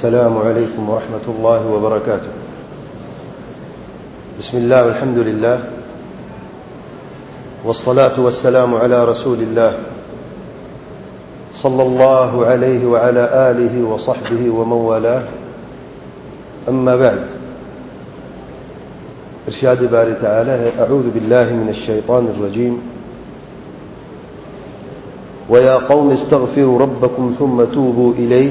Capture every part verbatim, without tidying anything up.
السلام عليكم ورحمة الله وبركاته. بسم الله والحمد لله والصلاة والسلام على رسول الله صلى الله عليه وعلى آله وصحبه ومن والاه. أما بعد، ارشاد باري تعالى: أعوذ بالله من الشيطان الرجيم. ويا قوم استغفروا ربكم ثم توبوا إليه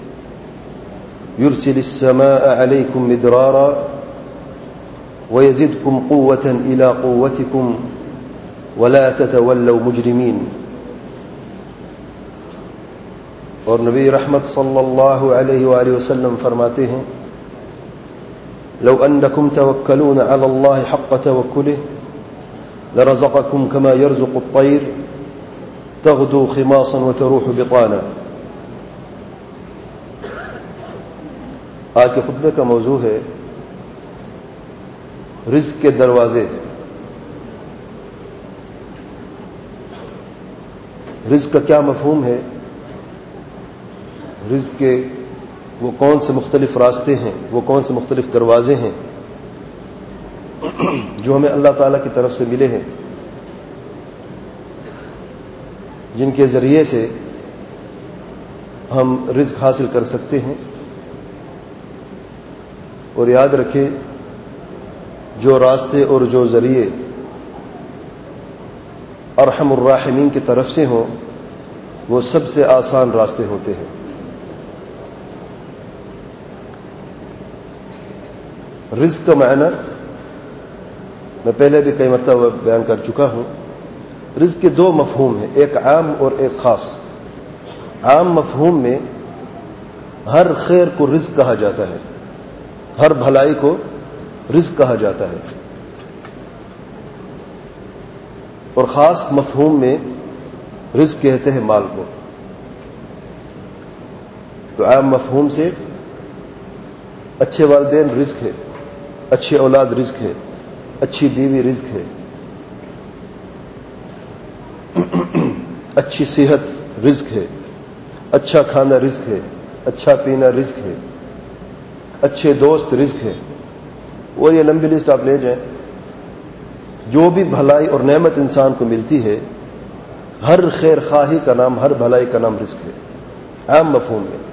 يرسل السماء عليكم مدرارا ويزدكم قوة إلى قوتكم ولا تتولوا مجرمين. اور نبی رحمت صلی اللہ علیہ وآلہ وسلم فرماتے ہیں: لو أنكم توكلون على الله حق توكله لرزقكم كما يرزق الطير تغدو خماصا وتروح بطانا. آج کے خطبے کا موضوع ہے رزق کے دروازے. رزق کا کیا مفہوم ہے؟ رزق کے وہ کون سے مختلف راستے ہیں، وہ کون سے مختلف دروازے ہیں جو ہمیں اللہ تعالی کی طرف سے ملے ہیں، جن کے ذریعے سے ہم رزق حاصل کر سکتے ہیں. اور یاد رکھیں، جو راستے اور جو ذریعے ارحم الراحمین کی طرف سے ہوں وہ سب سے آسان راستے ہوتے ہیں. رزق کا معنی میں پہلے بھی کئی مرتبہ بیان کر چکا ہوں. رزق کے دو مفہوم ہیں، ایک عام اور ایک خاص. عام مفہوم میں ہر خیر کو رزق کہا جاتا ہے، ہر بھلائی کو رزق کہا جاتا ہے. اور خاص مفہوم میں رزق کہتے ہیں مال کو. تو عام مفہوم سے اچھے والدین رزق ہے، اچھی اولاد رزق ہے، اچھی بیوی رزق ہے، اچھی صحت رزق ہے، اچھا کھانا رزق ہے، اچھا پینا رزق ہے، اچھے دوست رزق ہے. اور یہ لمبی لسٹ آپ لے جائیں. جو بھی بھلائی اور نعمت انسان کو ملتی ہے، ہر خیر خواہی کا نام، ہر بھلائی کا نام رزق ہے، عام مفہوم میں.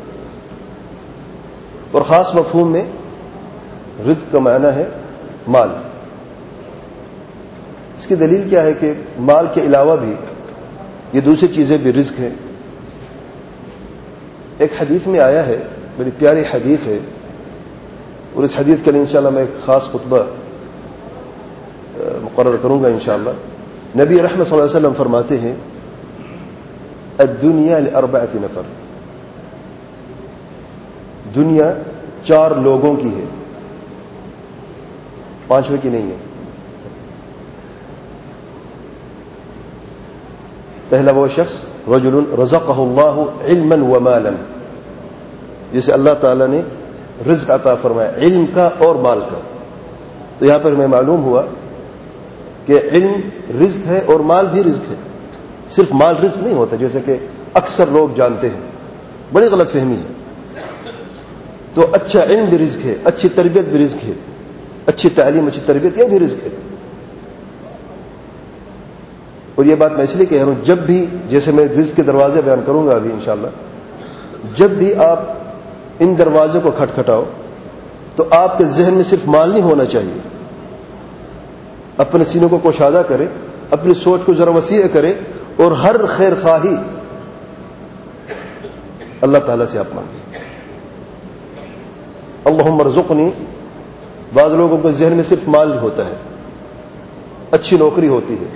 اور خاص مفہوم میں رزق کا معنی ہے مال. اس کی دلیل کیا ہے کہ مال کے علاوہ بھی یہ دوسری چیزیں بھی رزق ہیں. ایک حدیث میں آیا ہے، بڑی پیاری حدیث ہے، اور اس حدیث کے لیے انشاءاللہ میں ایک خاص خطبہ مقرر کروں گا انشاءاللہ. نبی رحمت صلی اللہ علیہ وسلم فرماتے ہیں: الدنیا لاربعۃ نفر. دنیا چار لوگوں کی ہے، پانچویں کی نہیں ہے. پہلا وہ شخص رجل رزقہ اللہ علما ومالا، جسے اللہ تعالی نے رزق عطا فرمایا، علم کا اور مال کا. تو یہاں پر ہمیں معلوم ہوا کہ علم رزق ہے اور مال بھی رزق ہے. صرف مال رزق نہیں ہوتا جیسے کہ اکثر لوگ جانتے ہیں، بڑی غلط فہمی ہے. تو اچھا علم بھی رزق ہے، اچھی تربیت بھی رزق ہے، اچھی تعلیم، اچھی تربیت یہ بھی رزق ہے. اور یہ بات میں اس لیے کہہ رہا ہوں، جب بھی جیسے میں رزق کے دروازے بیان کروں گا ابھی انشاءاللہ، جب بھی آپ ان دروازوں کو کھٹکھٹاؤ تو آپ کے ذہن میں صرف مال نہیں ہونا چاہیے. اپنے سینوں کو کشادہ کرے، اپنی سوچ کو ذرا وسیع کرے، اور ہر خیر خواہی اللہ تعالیٰ سے آپ مانگیں. اللہم ارزقنی. بعض لوگوں کے ذہن میں صرف مال ہوتا ہے، اچھی نوکری ہوتی ہے،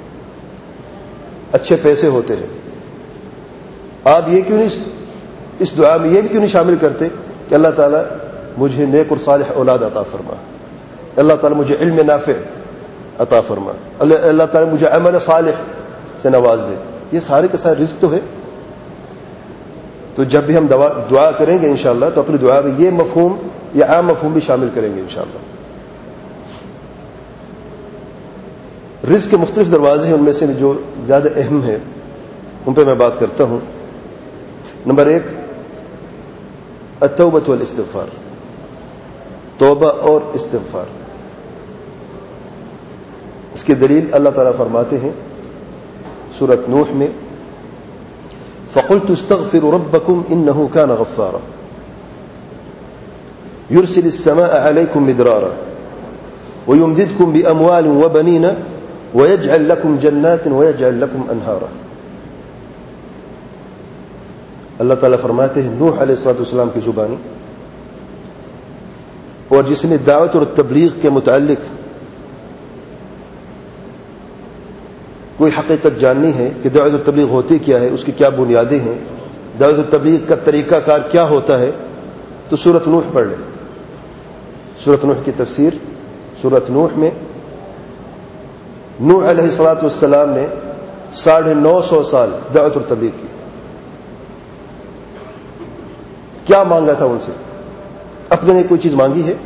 اچھے پیسے ہوتے ہیں. آپ یہ کیوں نہیں اس دعا میں یہ بھی کیوں نہیں شامل کرتے کہ اللہ تعالیٰ مجھے نیک اور صالح اولاد عطا فرما، اللہ تعالیٰ مجھے علم نافع عطا فرما، اللہ تعالیٰ مجھے عمل صالح سے نواز دے. یہ سارے کے سارے رزق تو ہے. تو جب بھی ہم دعا کریں گے انشاءاللہ تو اپنی دعا میں یہ مفہوم، یہ عام مفہوم بھی شامل کریں گے انشاءاللہ. رزق کے مختلف دروازے ہیں، ان میں سے جو زیادہ اہم ہیں ان پہ میں بات کرتا ہوں. نمبر ایک، التوبۃ والاستغفار، توبہ اور استغفار. اس کی دلیل اللہ تعالیٰ فرماتے ہیں سورۃ نوح میں فَقُلْتُ اسْتَغْفِرُوا رَبَّكُمْ إِنَّهُ كَانَ غَفَّارًا يُرْسِلِ السَّمَاءَ عَلَيْكُمْ مِدْرَارًا وَيُمْدِدْكُمْ بِأَمْوَالٍ وَبَنِينَ وَيَجْعَلْ لَكُمْ جَنَّاتٍ وَيَجْعَلْ لَكُمْ أَنْهَارًا. اللہ تعالیٰ فرماتے ہیں نوح علیہ الصلوۃ والسلام کی زبانی، اور جس نے دعوت اور تبلیغ کے متعلق کوئی حقیقت جاننی ہے کہ دعوت و تبلیغ ہوتی کیا ہے، اس کی کیا بنیادیں ہیں، دعوت و تبلیغ کا طریقہ کار کیا ہوتا ہے، تو سورۃ نوح پڑھ لیں. سورۃ نوح کی تفسیر، سورۃ نوح میں نوح علیہ الصلوۃ والسلام نے ساڑھے نو سو سال دعوت اور تبلیغ کی. کیا مانگا تھا ان سے؟ اپنے نے کوئی چیز مانگی ہے؟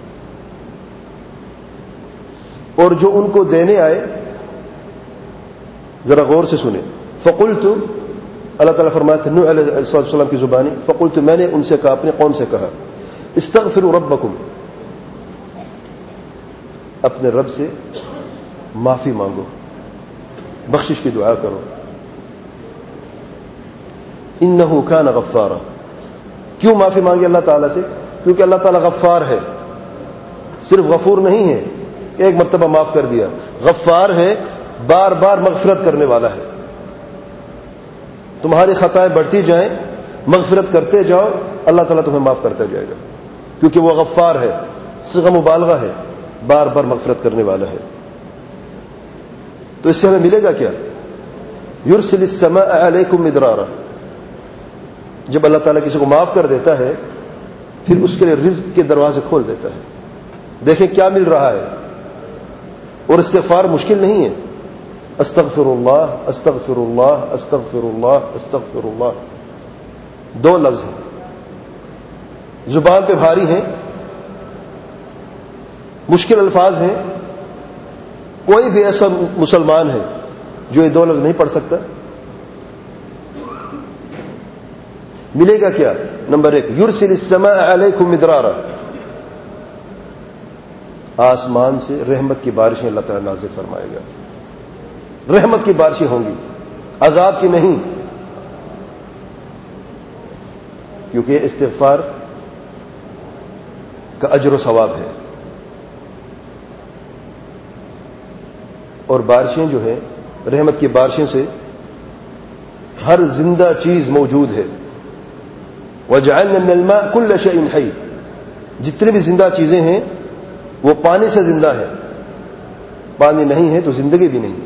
اور جو ان کو دینے آئے ذرا غور سے سنیں. فقلت، اللہ تعالیٰ فرماتے ہیں نوح علیہ السلام کی زبانی، فقلت میں نے ان سے کہا، اپنے قوم سے کہا، استغفروا ربکم، اپنے رب سے معافی مانگو، بخشش کی دعا کرو. انہ کان غفارا، کیوں معافی مانگی اللہ تعالیٰ سے؟ کیونکہ اللہ تعالیٰ غفار ہے، صرف غفور نہیں ہے ایک مرتبہ معاف کر دیا، غفار ہے، بار بار مغفرت کرنے والا ہے. تمہاری خطائیں بڑھتی جائیں، مغفرت کرتے جاؤ، اللہ تعالیٰ تمہیں معاف کرتا جائے گا، کیونکہ وہ غفار ہے، صیغہ مبالغہ ہے، بار بار مغفرت کرنے والا ہے. تو اس سے ہمیں ملے گا کیا؟ یرسل السماء علیکم مدرارا، جب اللہ تعالیٰ کسی کو معاف کر دیتا ہے پھر اس کے لیے رزق کے دروازے کھول دیتا ہے. دیکھیں کیا مل رہا ہے. اور استغفار مشکل نہیں ہے. استغفر اللہ استغفر اللہ استغفر اللہ استغفر اللہ، دو لفظ ہیں، زبان پہ بھاری ہیں، مشکل الفاظ ہیں. کوئی بھی ایسا مسلمان ہے جو یہ دو لفظ نہیں پڑھ سکتا؟ ملے گا کیا؟ نمبر ایک، یرسل السماء علیکم مدرارا، آسمان سے رحمت کی بارشیں اللہ تعالیٰ نازل فرمائے گا. رحمت کی بارشیں ہوں گی، عذاب کی نہیں، کیونکہ یہ استغفار کا اجر و ثواب ہے. اور بارشیں جو ہیں، رحمت کی بارشیں سے ہر زندہ چیز موجود ہے. وَجَعَلْنَا مِنَ الْمَاءِ كُلَّ شَيْءٍ حَيٍّ، جتنی بھی زندہ چیزیں ہیں وہ پانی سے زندہ ہے. پانی نہیں ہے تو زندگی بھی نہیں ہے.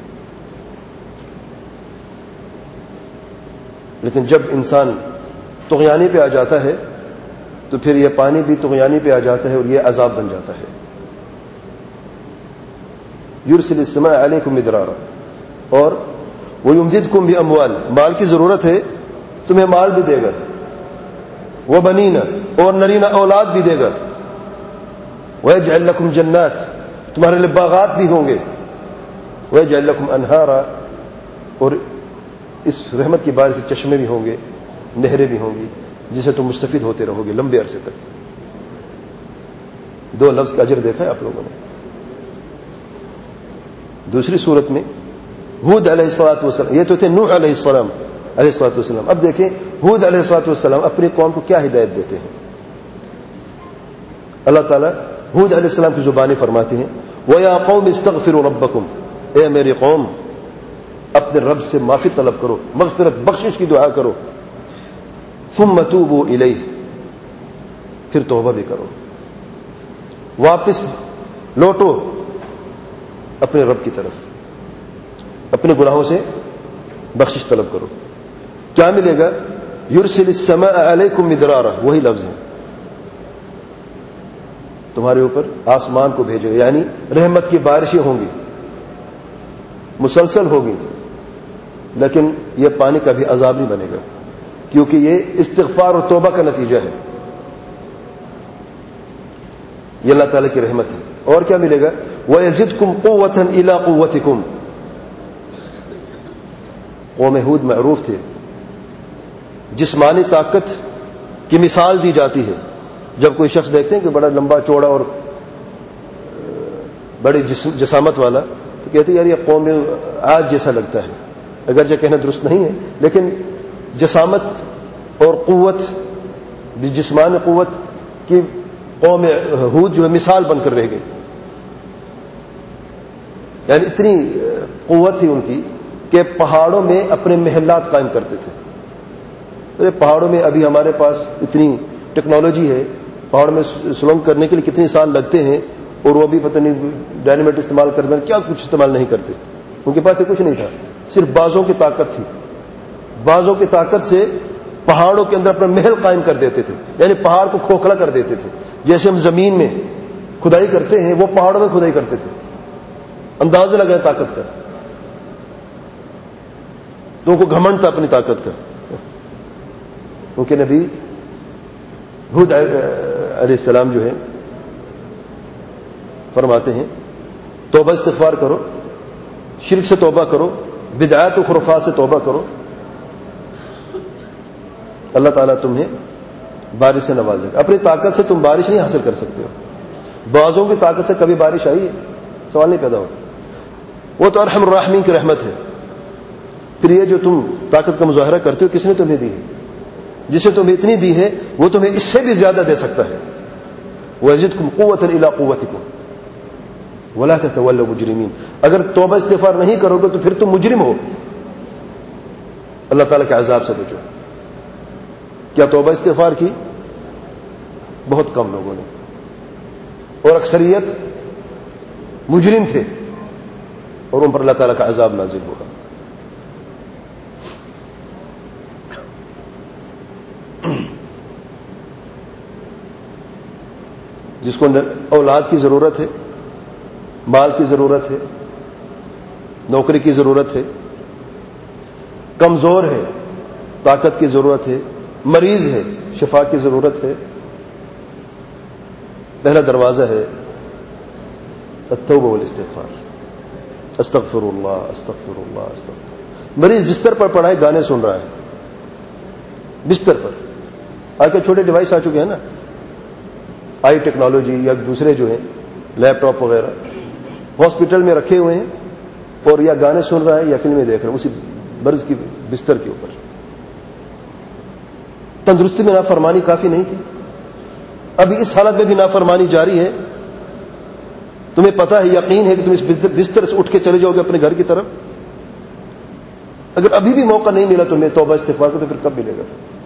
لیکن جب انسان طغیانی پہ آ جاتا ہے تو پھر یہ پانی بھی طغیانی پہ آ جاتا ہے اور یہ عذاب بن جاتا ہے. یرسل السماء علیکم مدرارا، اور ویمددکم باموال، مال کی ضرورت ہے تمہیں مال بھی دے گا، وبنین، اور نرینہ اولاد بھی دے گا، ویجعل لکم جنات، تمہارے لیے باغات بھی ہوں گے، ویجعل لکم انہارا، اور اس رحمت کی بارش سے چشمے بھی ہوں گے، نہریں بھی ہوں گی، جسے تم مستفید ہوتے رہو گے لمبے عرصے تک. دو لفظ کا اجر دیکھا ہے آپ لوگوں نے. دوسری صورت میں ہود علیہ الصلوۃ والسلام، یہ تو تھے نوح علیہ السلام علیہ الصلوۃ والسلام. اب دیکھیں ہود علیہ الصلوۃ والسلام اپنی قوم کو کیا ہدایت دیتے ہیں. اللہ تعالیٰ ہود علیہ السلام کی زبانی فرماتے ہیں وَيَا قَوْمِ اسْتَغْفِرُوا رَبَّكُمْ، اے میری قوم اپنے رب سے معافی طلب کرو، مغفرت بخشش کی دعا کرو. ثُمَّ تُوبُوا إِلَيْهِ، پھر توبہ بھی کرو، واپس لوٹو اپنے رب کی طرف، اپنے گناہوں سے بخشش طلب کرو. کیا ملے گا؟ یرسل السماء علیکم مدرارا، وہی لفظ ہے، تمہارے اوپر آسمان کو بھیجے، یعنی رحمت کی بارشیں ہوں گی، مسلسل ہوگی، لیکن یہ پانی کا بھی عذاب نہیں بنے گا، کیونکہ یہ استغفار اور توبہ کا نتیجہ ہے. یہ اللہ تعالیٰ کی رحمت ہے. اور کیا ملے گا؟ وَيَزِدْكُمْ قُوَّةً إِلَىٰ قُوَّتِكُمْ، قوم ہود معروف تھے جسمانی طاقت کی مثال دی جاتی ہے. جب کوئی شخص دیکھتے ہیں کہ بڑا لمبا چوڑا اور بڑی جسامت والا تو کہتے ہیں یار یہ قوم آج جیسا لگتا ہے. اگرچہ کہنا درست نہیں ہے لیکن جسامت اور قوت جسمانی قوت کی قوم ہود جو ہے مثال بن کر رہ گئی. یعنی اتنی قوت تھی ان کی کہ پہاڑوں میں اپنے محلات قائم کرتے تھے. ارے پہاڑوں میں ابھی ہمارے پاس اتنی ٹیکنالوجی ہے, پہاڑوں میں سلنگ کرنے کے لیے کتنے سال لگتے ہیں اور وہ بھی پتہ نہیں ڈائنامائٹ استعمال کرتے ہیں, کیا کچھ استعمال نہیں کرتے. ان کے پاس یہ کچھ نہیں تھا, صرف بازوں کی طاقت تھی. بازوں کی طاقت سے پہاڑوں کے اندر اپنا محل قائم کر دیتے تھے, یعنی پہاڑ کو کھوکھلا کر دیتے تھے. جیسے ہم زمین میں کھدائی کرتے ہیں وہ پہاڑوں میں کھدائی کرتے تھے. اندازہ لگائے طاقت کا, تو ان کو گھمنڈ تھا اپنی طاقت کا. کیونکہ نبی ہود علیہ السلام جو ہے فرماتے ہیں توبہ استغفار کرو, شرک سے توبہ کرو, بدعات و خرافات سے توبہ کرو, اللہ تعالیٰ تمہیں بارش سے نوازے گا. اپنی طاقت سے تم بارش نہیں حاصل کر سکتے ہو. بعضوں کی طاقت سے کبھی بارش آئی ہے؟ سوال نہیں پیدا ہوتا. وہ تو ارحم الراحمین کی رحمت ہے. پھر یہ جو تم طاقت کا مظاہرہ کرتے ہو کس نے تمہیں دی ہے؟ جسے تمہیں اتنی دی ہے وہ تمہیں اس سے بھی زیادہ دے سکتا ہے. وَيَزِدْكُمْ قُوَّةً إِلَىٰ قُوَّتِكُمْ وَلَا تَتَوَلَّوْا مُجْرِمِينَ. اگر توبہ استغفار نہیں کرو گے تو پھر تم مجرم ہو, اللہ تعالیٰ کے عذاب سے بچو. کیا توبہ استغفار کی؟ بہت کم لوگوں نے, اور اکثریت مجرم تھے اور ان پر اللہ تعالیٰ کا عذاب نازل ہوا. جس کو اولاد کی ضرورت ہے, مال کی ضرورت ہے, نوکری کی ضرورت ہے, کمزور ہے طاقت کی ضرورت ہے, مریض ہے شفا کی ضرورت ہے, پہلا دروازہ ہے التوبہ والاستغفار. استغفر اللہ استغفر اللہ استغفر. مریض بستر پر پڑا ہے, گانے سن رہا ہے بستر پر. آج کل چھوٹے ڈیوائس آ چکے ہیں نا, آئی ٹیکنالوجی یا دوسرے جو ہیں لیپ ٹاپ وغیرہ ہاسپٹل میں رکھے ہوئے ہیں, اور یا گانے سن رہا ہے یا فلمیں دیکھ رہا ہے اسی مرض کی بستر کے اوپر. تندرستی میں نافرمانی کافی نہیں تھی, ابھی اس حالت میں بھی نافرمانی جاری ہے. تمہیں پتہ ہے, یقین ہے کہ تم اس بستر سے اٹھ کے چلے جاؤ گے اپنے گھر کی طرف. اگر ابھی بھی موقع نہیں ملا تمہیں توبہ استغفار کو تو پھر کب ملے گا؟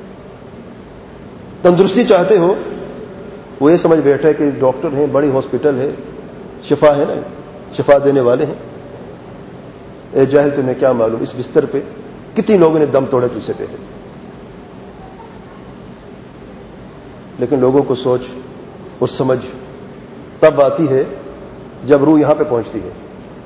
تندرستی چاہتے ہو, وہ یہ سمجھ بیٹھا ہے کہ ڈاکٹر ہیں, بڑی ہاسپٹل ہے, شفا ہے نا, شفا دینے والے ہیں. اے جاہل تمہیں کیا معلوم اس بستر پہ کتنی لوگوں نے دم توڑے تجھ سے پہلے. لیکن لوگوں کو سوچ اور سمجھ تب آتی ہے جب روح یہاں پہ پہنچتی ہے.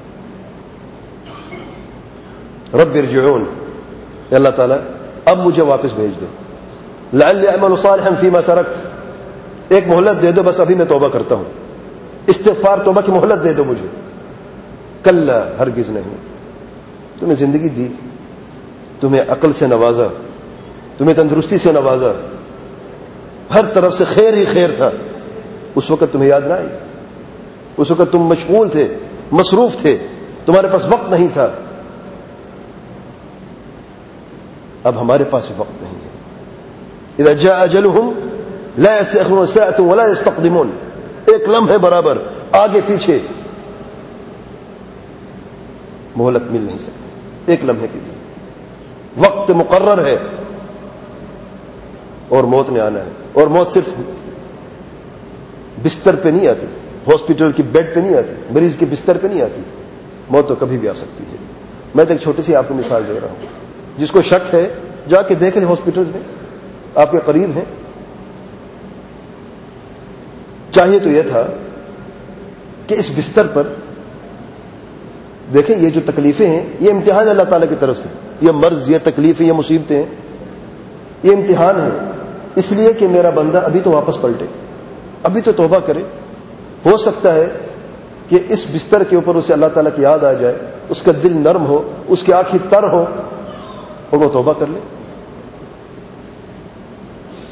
رب ارجعون, اے اللہ تعالیٰ اب مجھے واپس بھیج دو. لعلی اعمل صالحا فیما ترکت, ایک مہلت دے دو بس, ابھی میں توبہ کرتا ہوں. استغفار توبہ کی مہلت دے دو مجھے. کلا, ہرگز نہیں. تمہیں زندگی دی, تمہیں عقل سے نوازا, تمہیں تندرستی سے نوازا, ہر طرف سے خیر ہی خیر تھا. اس وقت تمہیں یاد نہ آئی؟ اس وقت تم مشغول تھے, مصروف تھے, تمہارے پاس وقت نہیں تھا. اب ہمارے پاس بھی وقت نہیں ہے. اذا جاء اجلهم لا يستأخرون ساعة ولا يستقدمون. ایک لمحے برابر آگے پیچھے مہلت مل نہیں سکتی, ایک لمحے کے لیے. وقت مقرر ہے اور موت نے آنا ہے. اور موت صرف بستر پہ نہیں آتی, ہاسپٹل کی بیڈ پہ نہیں آتی, مریض کے بستر پہ نہیں آتی. موت تو کبھی بھی آ سکتی ہے. میں تو ایک چھوٹی سی آپ کو مثال دے رہا ہوں. جس کو شک ہے جا کے دیکھ لیں, ہاسپٹلز میں آپ کے قریب ہیں. چاہیے تو یہ تھا کہ اس بستر پر دیکھیں, یہ جو تکلیفیں ہیں یہ امتحان ہے اللہ تعالیٰ کی طرف سے. یہ مرض, یہ تکلیفیں, یہ مصیبتیں, یہ امتحان ہے اس لیے کہ میرا بندہ ابھی تو واپس پلٹے, ابھی تو توبہ کرے. ہو سکتا ہے کہ اس بستر کے اوپر اسے اللہ تعالیٰ کی یاد آ جائے, اس کا دل نرم ہو, اس کی آنکھیں تر ہو اور وہ توبہ کر لے.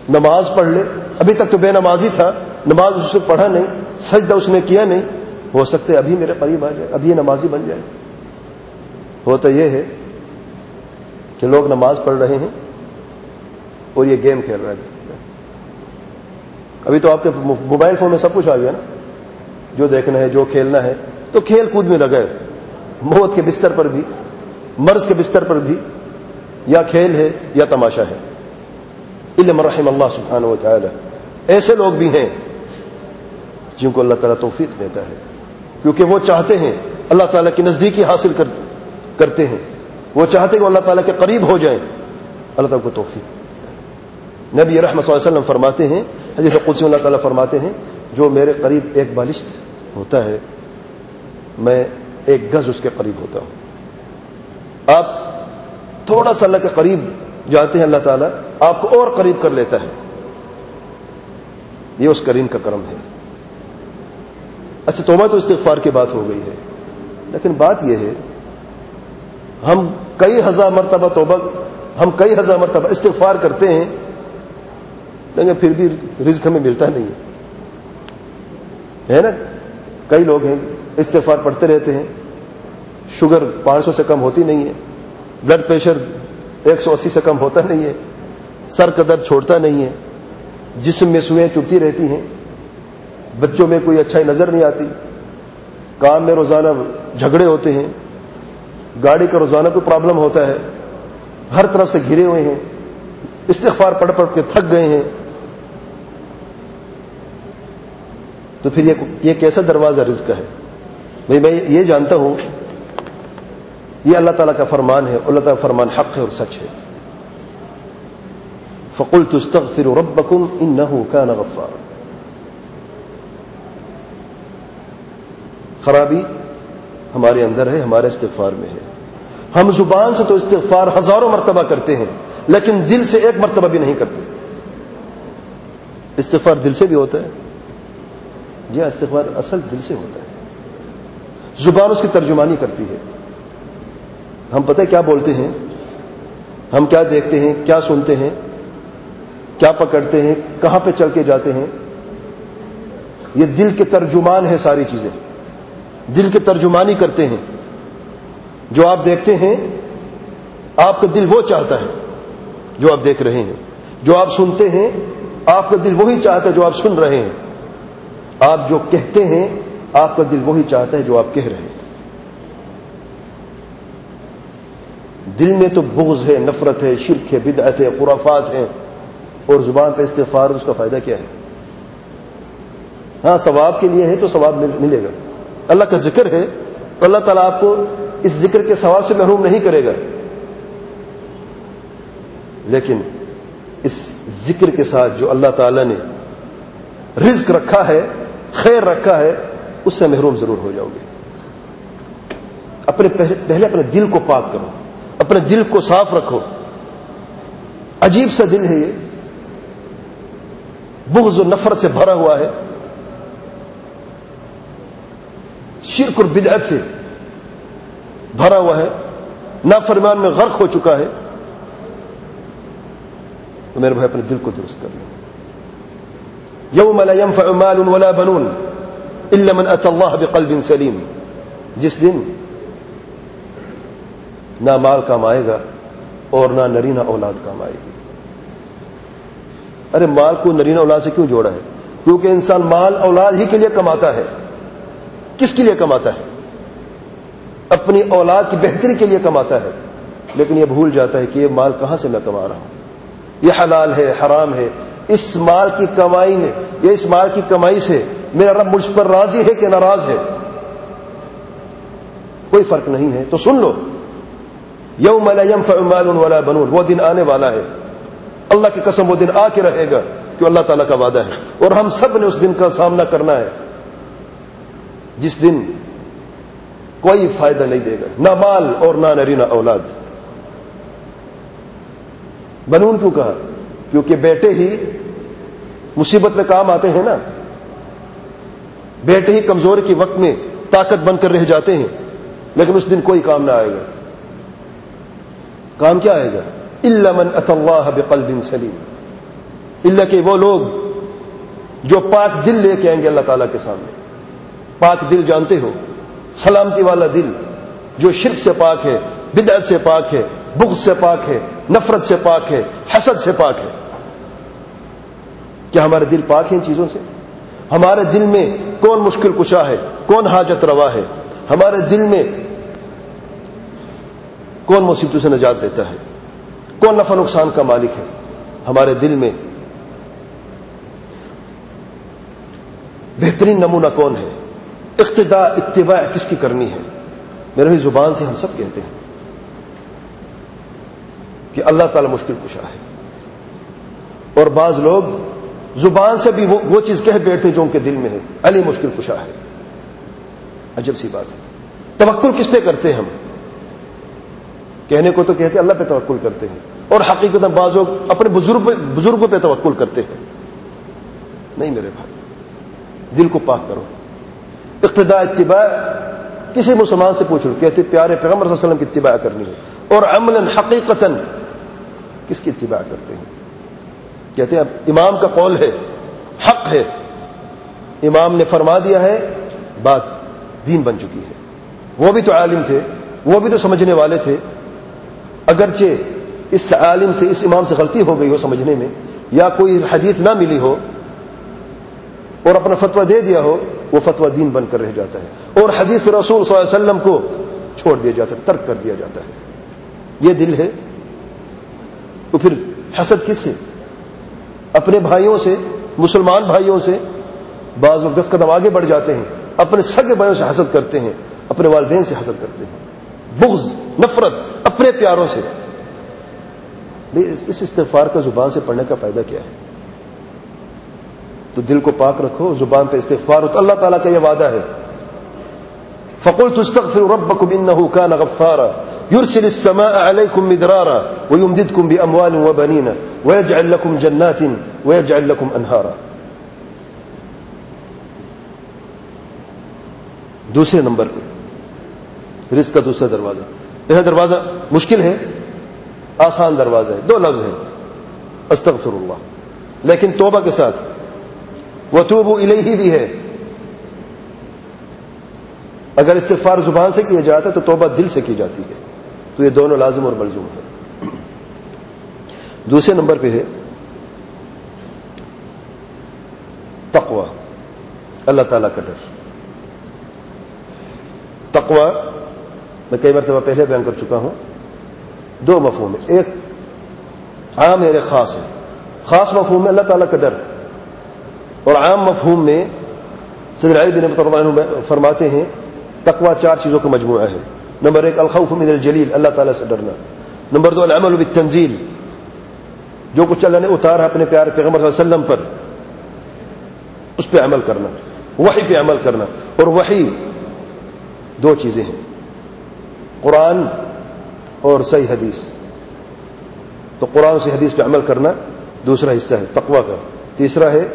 نماز پڑھ لے, ابھی تک تو بے نمازی تھا, نماز اس نے پڑھا نہیں, سجدہ اس نے کیا نہیں, ہو سکتا ہے ابھی میرے قریب آ جائے, ابھی یہ نمازی بن جائے. ہوتا یہ ہے کہ لوگ نماز پڑھ رہے ہیں اور یہ گیم کھیل رہے ہیں. ابھی تو آپ کے موبائل فون میں سب کچھ آ گیا نا, جو دیکھنا ہے جو کھیلنا ہے, تو کھیل کود میں لگے, موت کے بستر پر بھی, مرض کے بستر پر بھی, یا کھیل ہے یا تماشا ہے. الا من رحم اللہ سبحانہ و تعالی. ایسے لوگ بھی ہیں جن کو اللہ تعالیٰ توفیق دیتا ہے, کیونکہ وہ چاہتے ہیں اللہ تعالیٰ کی نزدیکی حاصل کرتے ہیں, وہ چاہتے ہیں کہ اللہ تعالیٰ کے قریب ہو جائیں, اللہ تعالیٰ کو توفیق. نبی رحمت صلی اللہ علیہ وسلم فرماتے ہیں, حدیث قدسی میں اللہ تعالیٰ فرماتے ہیں, جو میرے قریب ایک بالشت ہوتا ہے میں ایک گز اس کے قریب ہوتا ہوں. آپ تھوڑا سا اللہ کے قریب جاتے ہیں, اللہ تعالیٰ آپ کو اور قریب کر لیتا ہے. یہ اس کریم کا کرم ہے. اچھا, توبہ تو استغفار کی بات ہو گئی ہے, لیکن بات یہ ہے ہم کئی ہزار مرتبہ توبہ, ہم کئی ہزار مرتبہ استغفار کرتے ہیں, لیکن پھر بھی رزق ہمیں ملتا نہیں ہے نا. کئی لوگ ہیں استغفار پڑھتے رہتے ہیں, شوگر پانچ سو سے کم ہوتی نہیں ہے, بلڈ پریشر ایک سو اسی سے کم ہوتا نہیں ہے, سر کا درد چھوڑتا نہیں ہے, جسم میں سوئیں چبھتی رہتی ہیں, بچوں میں کوئی اچھائی نظر نہیں آتی, کام میں روزانہ جھگڑے ہوتے ہیں, گاڑی کا روزانہ کوئی پرابلم ہوتا ہے, ہر طرف سے گھرے ہوئے ہیں, استغفار پڑھ پڑھ کے تھک گئے ہیں. تو پھر یہ یہ کیسا دروازہ رزق ہے؟ بھائی میں یہ جانتا ہوں یہ اللہ تعالیٰ کا فرمان ہے, اللہ تعالیٰ کا فرمان حق ہے اور سچ ہے. فَقُلْتُ اسْتَغْفِرُوا رَبَّكُمْ إِنَّهُ كَانَ غَفَّارًا. خرابی ہمارے اندر ہے, ہمارے استغفار میں ہے. ہم زبان سے تو استغفار ہزاروں مرتبہ کرتے ہیں, لیکن دل سے ایک مرتبہ بھی نہیں کرتے. استغفار دل سے بھی ہوتا ہے, یہ استغفار اصل دل سے ہوتا ہے. زبان اس کی ترجمانی کرتی ہے. ہم پتہ ہے کیا بولتے ہیں, ہم کیا دیکھتے ہیں, کیا سنتے ہیں, کیا پکڑتے ہیں, کہاں پہ چل کے جاتے ہیں, یہ دل کے ترجمان ہے. ساری چیزیں دل کی ترجمانی کرتے ہیں. جو آپ دیکھتے ہیں آپ کا دل وہ چاہتا ہے جو آپ دیکھ رہے ہیں, جو آپ سنتے ہیں آپ کا دل وہی چاہتا ہے جو آپ سن رہے ہیں, آپ جو کہتے ہیں آپ کا دل وہی چاہتا ہے جو آپ کہہ رہے ہیں. دل میں تو بغض ہے, نفرت ہے, شرک ہے, بدعت ہے, خرافات ہیں, اور زبان پہ استغفار, اس کا فائدہ کیا ہے؟ ہاں ثواب کے لیے ہے تو ثواب ملے گا. اللہ کا ذکر ہے تو اللہ تعالیٰ آپ کو اس ذکر کے ثواب سے محروم نہیں کرے گا, لیکن اس ذکر کے ساتھ جو اللہ تعالیٰ نے رزق رکھا ہے, خیر رکھا ہے, اس سے محروم ضرور ہو جاؤ گے. اپنے پہلے اپنے دل کو پاک کرو, اپنے دل کو صاف رکھو. عجیب سا دل ہے یہ, بغض و نفرت سے بھرا ہوا ہے, شرک اور بدعت سے بھرا ہوا ہے, نافرمان میں غرق ہو چکا ہے. تو میرے بھائی اپنے دل کو درست کر لو. یوم لا ينفع مال ولا بنون الا من اتى الله بقلب سلیم. جس دن نہ مال کام آئے گا اور نہ نرینہ اولاد کام آئے گی. ارے مال کو نرینہ اولاد سے کیوں جوڑا ہے؟ کیونکہ انسان مال اولاد ہی کے لیے کماتا ہے. کس کے لیے کماتا ہے؟ اپنی اولاد کی بہتری کے لیے کماتا ہے, لیکن یہ بھول جاتا ہے کہ یہ مال کہاں سے میں کما رہا ہوں, یہ حلال ہے حرام ہے. اس مال کی کمائی میں یا اس مال کی کمائی سے میرا رب مجھ پر راضی ہے کہ ناراض ہے؟ کوئی فرق نہیں ہے. تو سن لو, یوم لا ينفع مال ولا بنون, وہ دن آنے والا ہے, اللہ کی قسم وہ دن آ کے رہے گا, کہ اللہ تعالیٰ کا وعدہ ہے, اور ہم سب نے اس دن کا سامنا کرنا ہے, جس دن کوئی فائدہ نہیں دے گا, نہ مال اور نہ نرینہ اولاد. بنون کیوں کہا؟ کیونکہ بیٹے ہی مصیبت میں کام آتے ہیں نا, بیٹے ہی کمزوری کے وقت میں طاقت بن کر رہ جاتے ہیں, لیکن اس دن کوئی کام نہ آئے گا. کام کیا آئے گا؟ الا من اتى الله بقلب سلیم. الا کہ وہ لوگ جو پاک دل لے کے آئیں گے اللہ تعالیٰ کے سامنے. پاک دل جانتے ہو, سلامتی والا دل جو شرک سے پاک ہے, بدعت سے پاک ہے, بغض سے پاک ہے, نفرت سے پاک ہے, حسد سے پاک ہے. کیا ہمارے دل پاک ہیں ان چیزوں سے؟ ہمارے دل میں کون مشکل کشا ہے, کون حاجت روا ہے؟ ہمارے دل میں کون مصیبتوں سے نجات دیتا ہے؟ کون نفع نقصان کا مالک ہے؟ ہمارے دل میں بہترین نمونہ کون ہے؟ اقتداء اتباع کس کی کرنی ہے؟ میرے بھی زبان سے ہم سب کہتے ہیں کہ اللہ تعالی مشکل کشا ہے, اور بعض لوگ زبان سے بھی وہ, وہ چیز کہہ بیٹھتے جو ان کے دل میں ہے, علی مشکل کشا ہے. عجب سی بات ہے. توکل کس پہ کرتے ہیں ہم؟ کہنے کو تو کہتے اللہ پہ توکل کرتے ہیں, اور حقیقت میں بعض لوگ اپنے بزرگ بزرگوں پہ توکل کرتے ہیں. نہیں میرے بھائی, دل کو پاک کرو. اقتداء اتباع کسی مسلمان سے پوچھو, کہتے پیارے پیغمبر صلی اللہ علیہ وسلم کی اتباع کرنی ہے. اور عملا حقیقتا کس کی اتباع کرتے ہیں؟ کہتے ہیں امام کا قول ہے, حق ہے, امام نے فرما دیا ہے, بات دین بن چکی ہے. وہ بھی تو عالم تھے, وہ بھی تو سمجھنے والے تھے. اگرچہ اس عالم سے, اس امام سے غلطی ہو گئی ہو سمجھنے میں, یا کوئی حدیث نہ ملی ہو اور اپنا فتویٰ دے دیا ہو, وہ فتویٰ دین بن کر رہ جاتا ہے, اور حدیث رسول صلی اللہ علیہ وسلم کو چھوڑ دیا جاتا ہے, ترک کر دیا جاتا ہے. یہ دل ہے. تو پھر حسد کس سے؟ اپنے بھائیوں سے, مسلمان بھائیوں سے. بعض لوگ دس قدم آگے بڑھ جاتے ہیں, اپنے سگے بھائیوں سے حسد کرتے ہیں, اپنے والدین سے حسد کرتے ہیں, بغض نفرت اپنے پیاروں سے. اس استغفار کا زبان سے پڑھنے کا فائدہ کیا ہے؟ تو دل کو پاک رکھو, زبان پہ استغفار ہو. تو اللہ تعالیٰ کا یہ وعدہ ہے, فَقُلْتُ اسْتَغْفِرُوا رَبَّكُمْ إِنَّهُ كَانَ غَفَّارًا يُرْسِلِ السَّمَاءَ عَلَيْكُمْ مِدْرَارًا وَيُمْدِدْكُمْ بِأَمْوَالٍ وَبَنِينَ وَيَجْعَلْ لَكُمْ جَنَّاتٍ وَيَجْعَلْ لَكُمْ أَنْهَارًا. دوسرے نمبر پہ رزق کا دوسرا دروازہ. پہلا دروازہ مشکل ہے, آسان دروازہ ہے, دو لفظ ہے استغفر اللہ, لیکن توبہ کے ساتھ وَتُوبُوا إِلَيْهِ بھی ہے. اگر استغفار زبان سے کیا جاتا ہے تو توبہ دل سے کی جاتی ہے. تو یہ دونوں لازم اور ملزوم ہے. دوسرے نمبر پہ ہے تقوی, اللہ تعالیٰ کا ڈر. تقوی میں کئی مرتبہ پہلے بیان کر چکا ہوں, دو مفہوم ہے, ایک عام ہے, ایک خاص ہے. خاص مفہوم میں اللہ تعالیٰ کا ڈر, اور عام مفہوم میں سیدنا علی بن ابی طالب فرماتے ہیں تقوی چار چیزوں کا مجموعہ ہے. نمبر ایک الخوف من الجلیل, اللہ تعالیٰ سے ڈرنا. نمبر دو العمل بالتنزیل, جو کچھ اللہ نے اتارا اپنے پیارے پیغمبر صلی اللہ علیہ وسلم پر اس پہ عمل کرنا, وحی پہ عمل کرنا. اور وحی دو چیزیں ہیں, قرآن اور صحیح حدیث. تو قرآن سے حدیث پہ عمل کرنا دوسرا حصہ ہے تقوی کا. تیسرا ہے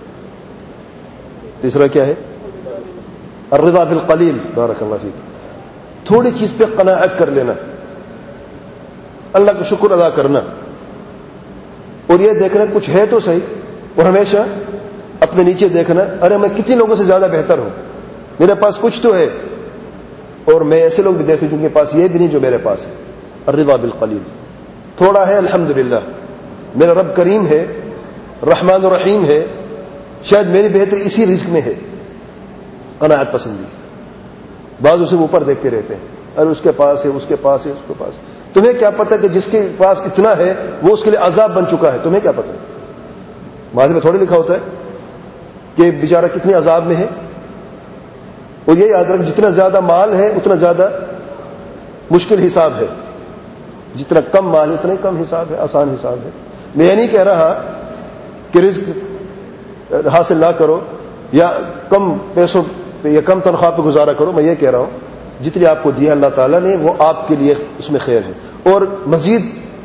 تیسرا کیا ہے؟ الرضا بالقلیل. بارک اللہ فیک. تھوڑی چیز پہ قناعت کر لینا, اللہ کا شکر ادا کرنا, اور یہ دیکھنا کچھ ہے تو صحیح, اور ہمیشہ اپنے نیچے دیکھنا, ارے میں کتنے لوگوں سے زیادہ بہتر ہوں, میرے پاس کچھ تو ہے, اور میں ایسے لوگ بھی دیکھتے جن کے پاس یہ بھی نہیں جو میرے پاس ہے. الرضا بالقلیل, تھوڑا ہے الحمدللہ, میرا رب کریم ہے, رحمان الرحیم ہے, شاید میری بہتری اسی رزق میں ہے. قناعت پسندی. بعض اسے اوپر دیکھتے رہتے ہیں, ارے اس کے پاس ہے, اس کے پاس ہے, اس کے پاس. تمہیں کیا پتہ کہ جس کے پاس اتنا ہے وہ اس کے لیے عذاب بن چکا ہے؟ تمہیں کیا پتہ؟ ماضی میں تھوڑی لکھا ہوتا ہے کہ بیچارہ کتنے عذاب میں ہے. اور یہ یاد رکھ, جتنا زیادہ مال ہے اتنا زیادہ مشکل حساب ہے, جتنا کم مال ہے اتنا ہی کم حساب ہے, آسان حساب ہے. میں یہ نہیں کہہ رہا کہ رزق حاصل نہ کرو یا کم پیسوں پہ یا کم تنخواہ پہ گزارا کرو. میں یہ کہہ رہا ہوں جتنی آپ کو دیا اللہ تعالیٰ نے وہ آپ کے لیے اس میں خیر ہے, اور مزید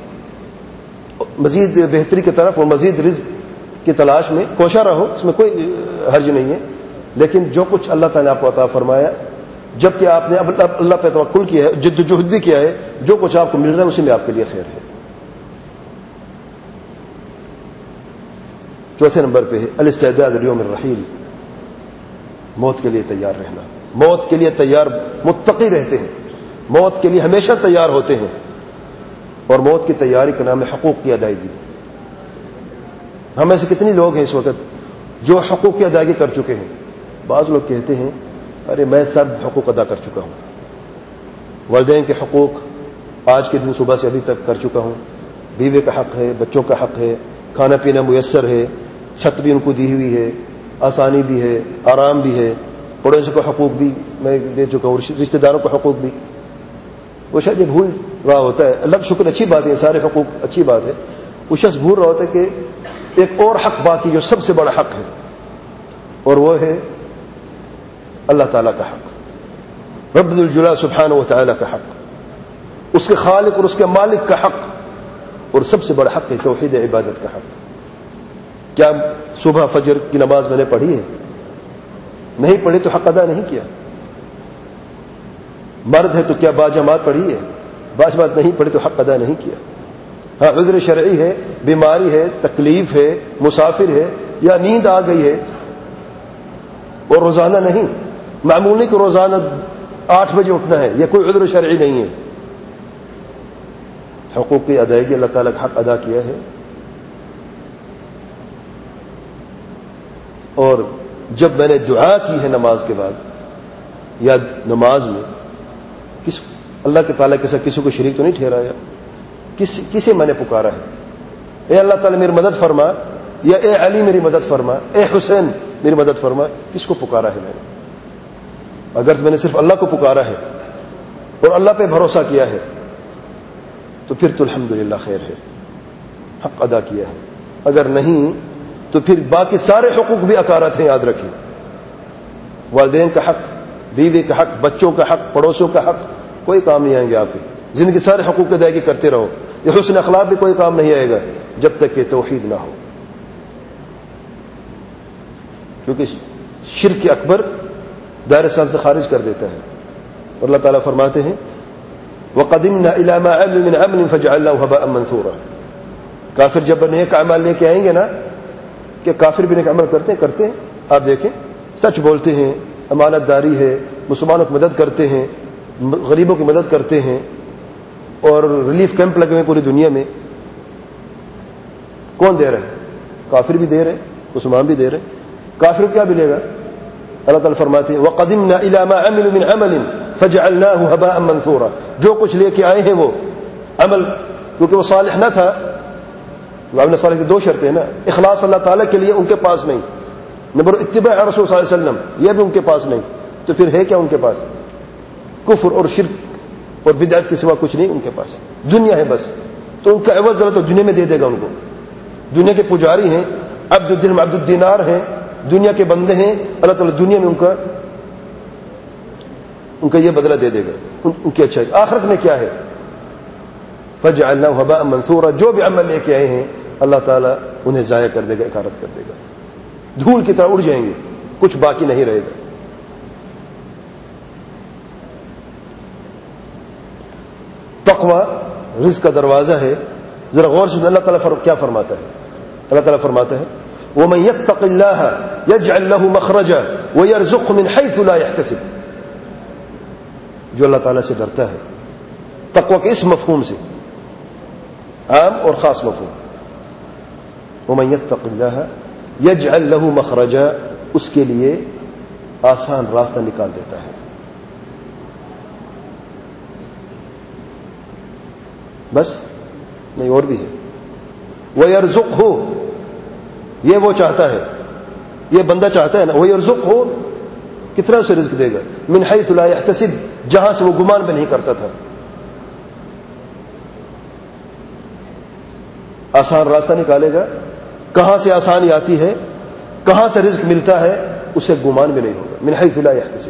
مزید بہتری کی طرف اور مزید رزق کی تلاش میں کوشاں رہو, اس میں کوئی حرج نہیں ہے. لیکن جو کچھ اللہ تعالیٰ نے آپ کو عطا فرمایا, جبکہ آپ نے اللہ پہ توکل کیا ہے, جد و جہد بھی کیا ہے, جو کچھ آپ کو مل رہا ہے اسی میں آپ کے لیے خیر ہے. چوتھے نمبر پہ ہے الاستعداد لیوم الرحیل، موت کے لیے تیار رہنا. موت کے لیے تیار متقی رہتے ہیں، موت کے لیے ہمیشہ تیار ہوتے ہیں. اور موت کی تیاری کا نام ہے حقوق کی ادائیگی. ہم میں سے کتنی لوگ ہیں اس وقت جو حقوق کی ادائیگی کر چکے ہیں؟ بعض لوگ کہتے ہیں ارے میں سب حقوق ادا کر چکا ہوں، والدین کے حقوق آج کے دن صبح سے ابھی تک کر چکا ہوں، بیوے کا حق ہے، بچوں کا حق ہے، کھانا پینا میسر ہے، چھت بھی ان کو دی ہوئی ہے، آسانی بھی ہے، آرام بھی ہے، پڑوسی کو حقوق بھی میں دے چکا ہوں، رشتہ داروں کو حقوق بھی. وہ شاید یہ بھول رہا ہوتا ہے. اللہ کا شکر، اچھی بات ہے، سارے حقوق اچھی بات ہے. وہ شخص بھول رہا ہوتا ہے کہ ایک اور حق باقی جو سب سے بڑا حق ہے، اور وہ ہے اللہ تعالیٰ کا حق، رب الجلال سبحانہ و تعالیٰ کا حق، اس کے خالق اور اس کے مالک کا حق. اور سب سے بڑا حق ہے توحید عبادت کا حق. کیا صبح فجر کی نماز میں نے پڑھی ہے؟ نہیں پڑھی تو حق ادا نہیں کیا. مرد ہے تو کیا باجماعت پڑھی ہے؟ باجماعت نہیں پڑھی تو حق ادا نہیں کیا. ہاں عذر شرعی ہے، بیماری ہے، تکلیف ہے، مسافر ہے، یا نیند آ گئی ہے، اور روزانہ نہیں، معمول نہیں کہ روزانہ آٹھ بجے اٹھنا ہے، یہ کوئی عذر شرعی نہیں ہے. حقوق کی ادائیگی، اللہ تعالیٰ کا حق ادا کیا ہے. اور جب میں نے دعا کی ہے نماز کے بعد یا نماز میں، کس اللہ کے تعالیٰ کے ساتھ کسی کو شریک تو نہیں ٹھہرایا، کس کسے میں نے پکارا ہے؟ اے اللہ تعالیٰ میری مدد فرما، یا اے علی میری مدد فرما، اے حسین میری مدد فرما. کس کو پکارا ہے میں نے؟ اگر میں نے صرف اللہ کو پکارا ہے اور اللہ پہ بھروسہ کیا ہے تو پھر تو الحمدللہ خیر ہے، حق ادا کیا ہے. اگر نہیں تو پھر باقی سارے حقوق بھی اکارت ہیں، یاد رکھیں. والدین کا حق، بیوی کا حق، بچوں کا حق، پڑوسوں کا حق، کوئی کام نہیں آئیں گے آپ کے. زندگی سارے حقوق ادائیگی کرتے رہو. یہ حسن اخلاق بھی کوئی کام نہیں آئے گا جب تک کہ توحید نہ ہو، کیونکہ شرک اکبر دائرہ اسلام سے خارج کر دیتا ہے. اور اللہ تعالیٰ فرماتے ہیں وَقَدِمْنَا إِلَى مَا عَمِلُوا مِنْ عَمْلٍ فَجَعَلْنَاهُ هَبَاءً مَنْثُورًا. کافر جب نیک اعمال لے کے آئیں گے نا، کہ کافر بھی نیک عمل کرتے ہیں کرتے ہیں آپ دیکھیں، سچ بولتے ہیں، امانت داری ہے، مسلمانوں کی مدد کرتے ہیں، غریبوں کی مدد کرتے ہیں، اور ریلیف کیمپ لگے ہوئے پوری دنیا میں. کون دے رہے ہیں؟ کافر بھی دے رہے، مسلمان بھی دے رہے. کافر کو کیا ملے گا؟ اللہ تعالیٰ فرماتے ہیں وَقَدِمْنَا إِلَى مَا عَمِلُوا مِنْ عَمَلٍ فَجَعَلْنَاهُ هَبَاءً مَنْثُورًا. جو کچھ لے کے آئے ہیں وہ عمل، کیونکہ وہ صالح نہ تھا. عمل صالح کی دو شرطیں نا، اخلاص اللہ تعالیٰ کے لیے ان کے پاس نہیں، نمبر اتباع رسول صلی اللہ علیہ وسلم یہ بھی ان کے پاس نہیں. تو پھر ہے کیا ان کے پاس؟ کفر اور شرک اور بدعت کے سوا کچھ نہیں ان کے پاس، دنیا ہے بس. تو ان کا عوض ذرا تو دنیا میں دے دے گا ان کو. دنیا کے پجاری ہیں، عبد الدرہم عبد الدینار ہیں، دنیا کے بندے ہیں. اللہ تعالیٰ دنیا میں ان کا ان کا یہ بدلہ دے دے گا، ان, ان کی اچھائی. آخرت میں کیا ہے؟ فَجْعَلْنَاهُ هَبَاءً مَنْثُورًا. جو بھی عمل لے کے آئے ہیں اللہ تعالیٰ انہیں ضائع کر دے گا، اکارت کر دے گا، دھول کی طرح اڑ جائیں گے، کچھ باقی نہیں رہے گا. تقوی رزق کا دروازہ ہے. ذرا غور سے اللہ تعالیٰ کیا فرماتا ہے؟ اللہ تعالیٰ فرماتا ہے وَمَن يَتَّقِ اللَّهَ يَجْعَلْ لَهُ مَخْرَجًا وَيَرْزُقْهُ مِنْ حَيْثُ لَا يَحْتَسِبُ. جو اللہ تعالیٰ سے ڈرتا ہے، تقوی کے اس مفہوم سے، عام اور خاص مفہوم، وَمَن يَتَّقِ اللَّهَ يَجْعَلْ لَهُ مَخْرَجًا، اس کے لیے آسان راستہ نکال دیتا ہے. بس نہیں، اور بھی ہے. وَيَرْزُقْهُ، یہ وہ چاہتا ہے، یہ بندہ چاہتا ہے نا. وَيَرْزُقْهُ، کتنا اسے رزق دے گا؟ مِنْ حَيْثُ لَا يَحْتَسِبُ، جہاں سے وہ گمان بھی نہیں کرتا تھا. آسان راستہ نکالے گا. کہاں سے آسانی آتی ہے، کہاں سے رزق ملتا ہے، اسے گمان بھی نہیں ہوگا. مِنْ حَيْثُ لَا يَحْتَسِبُ.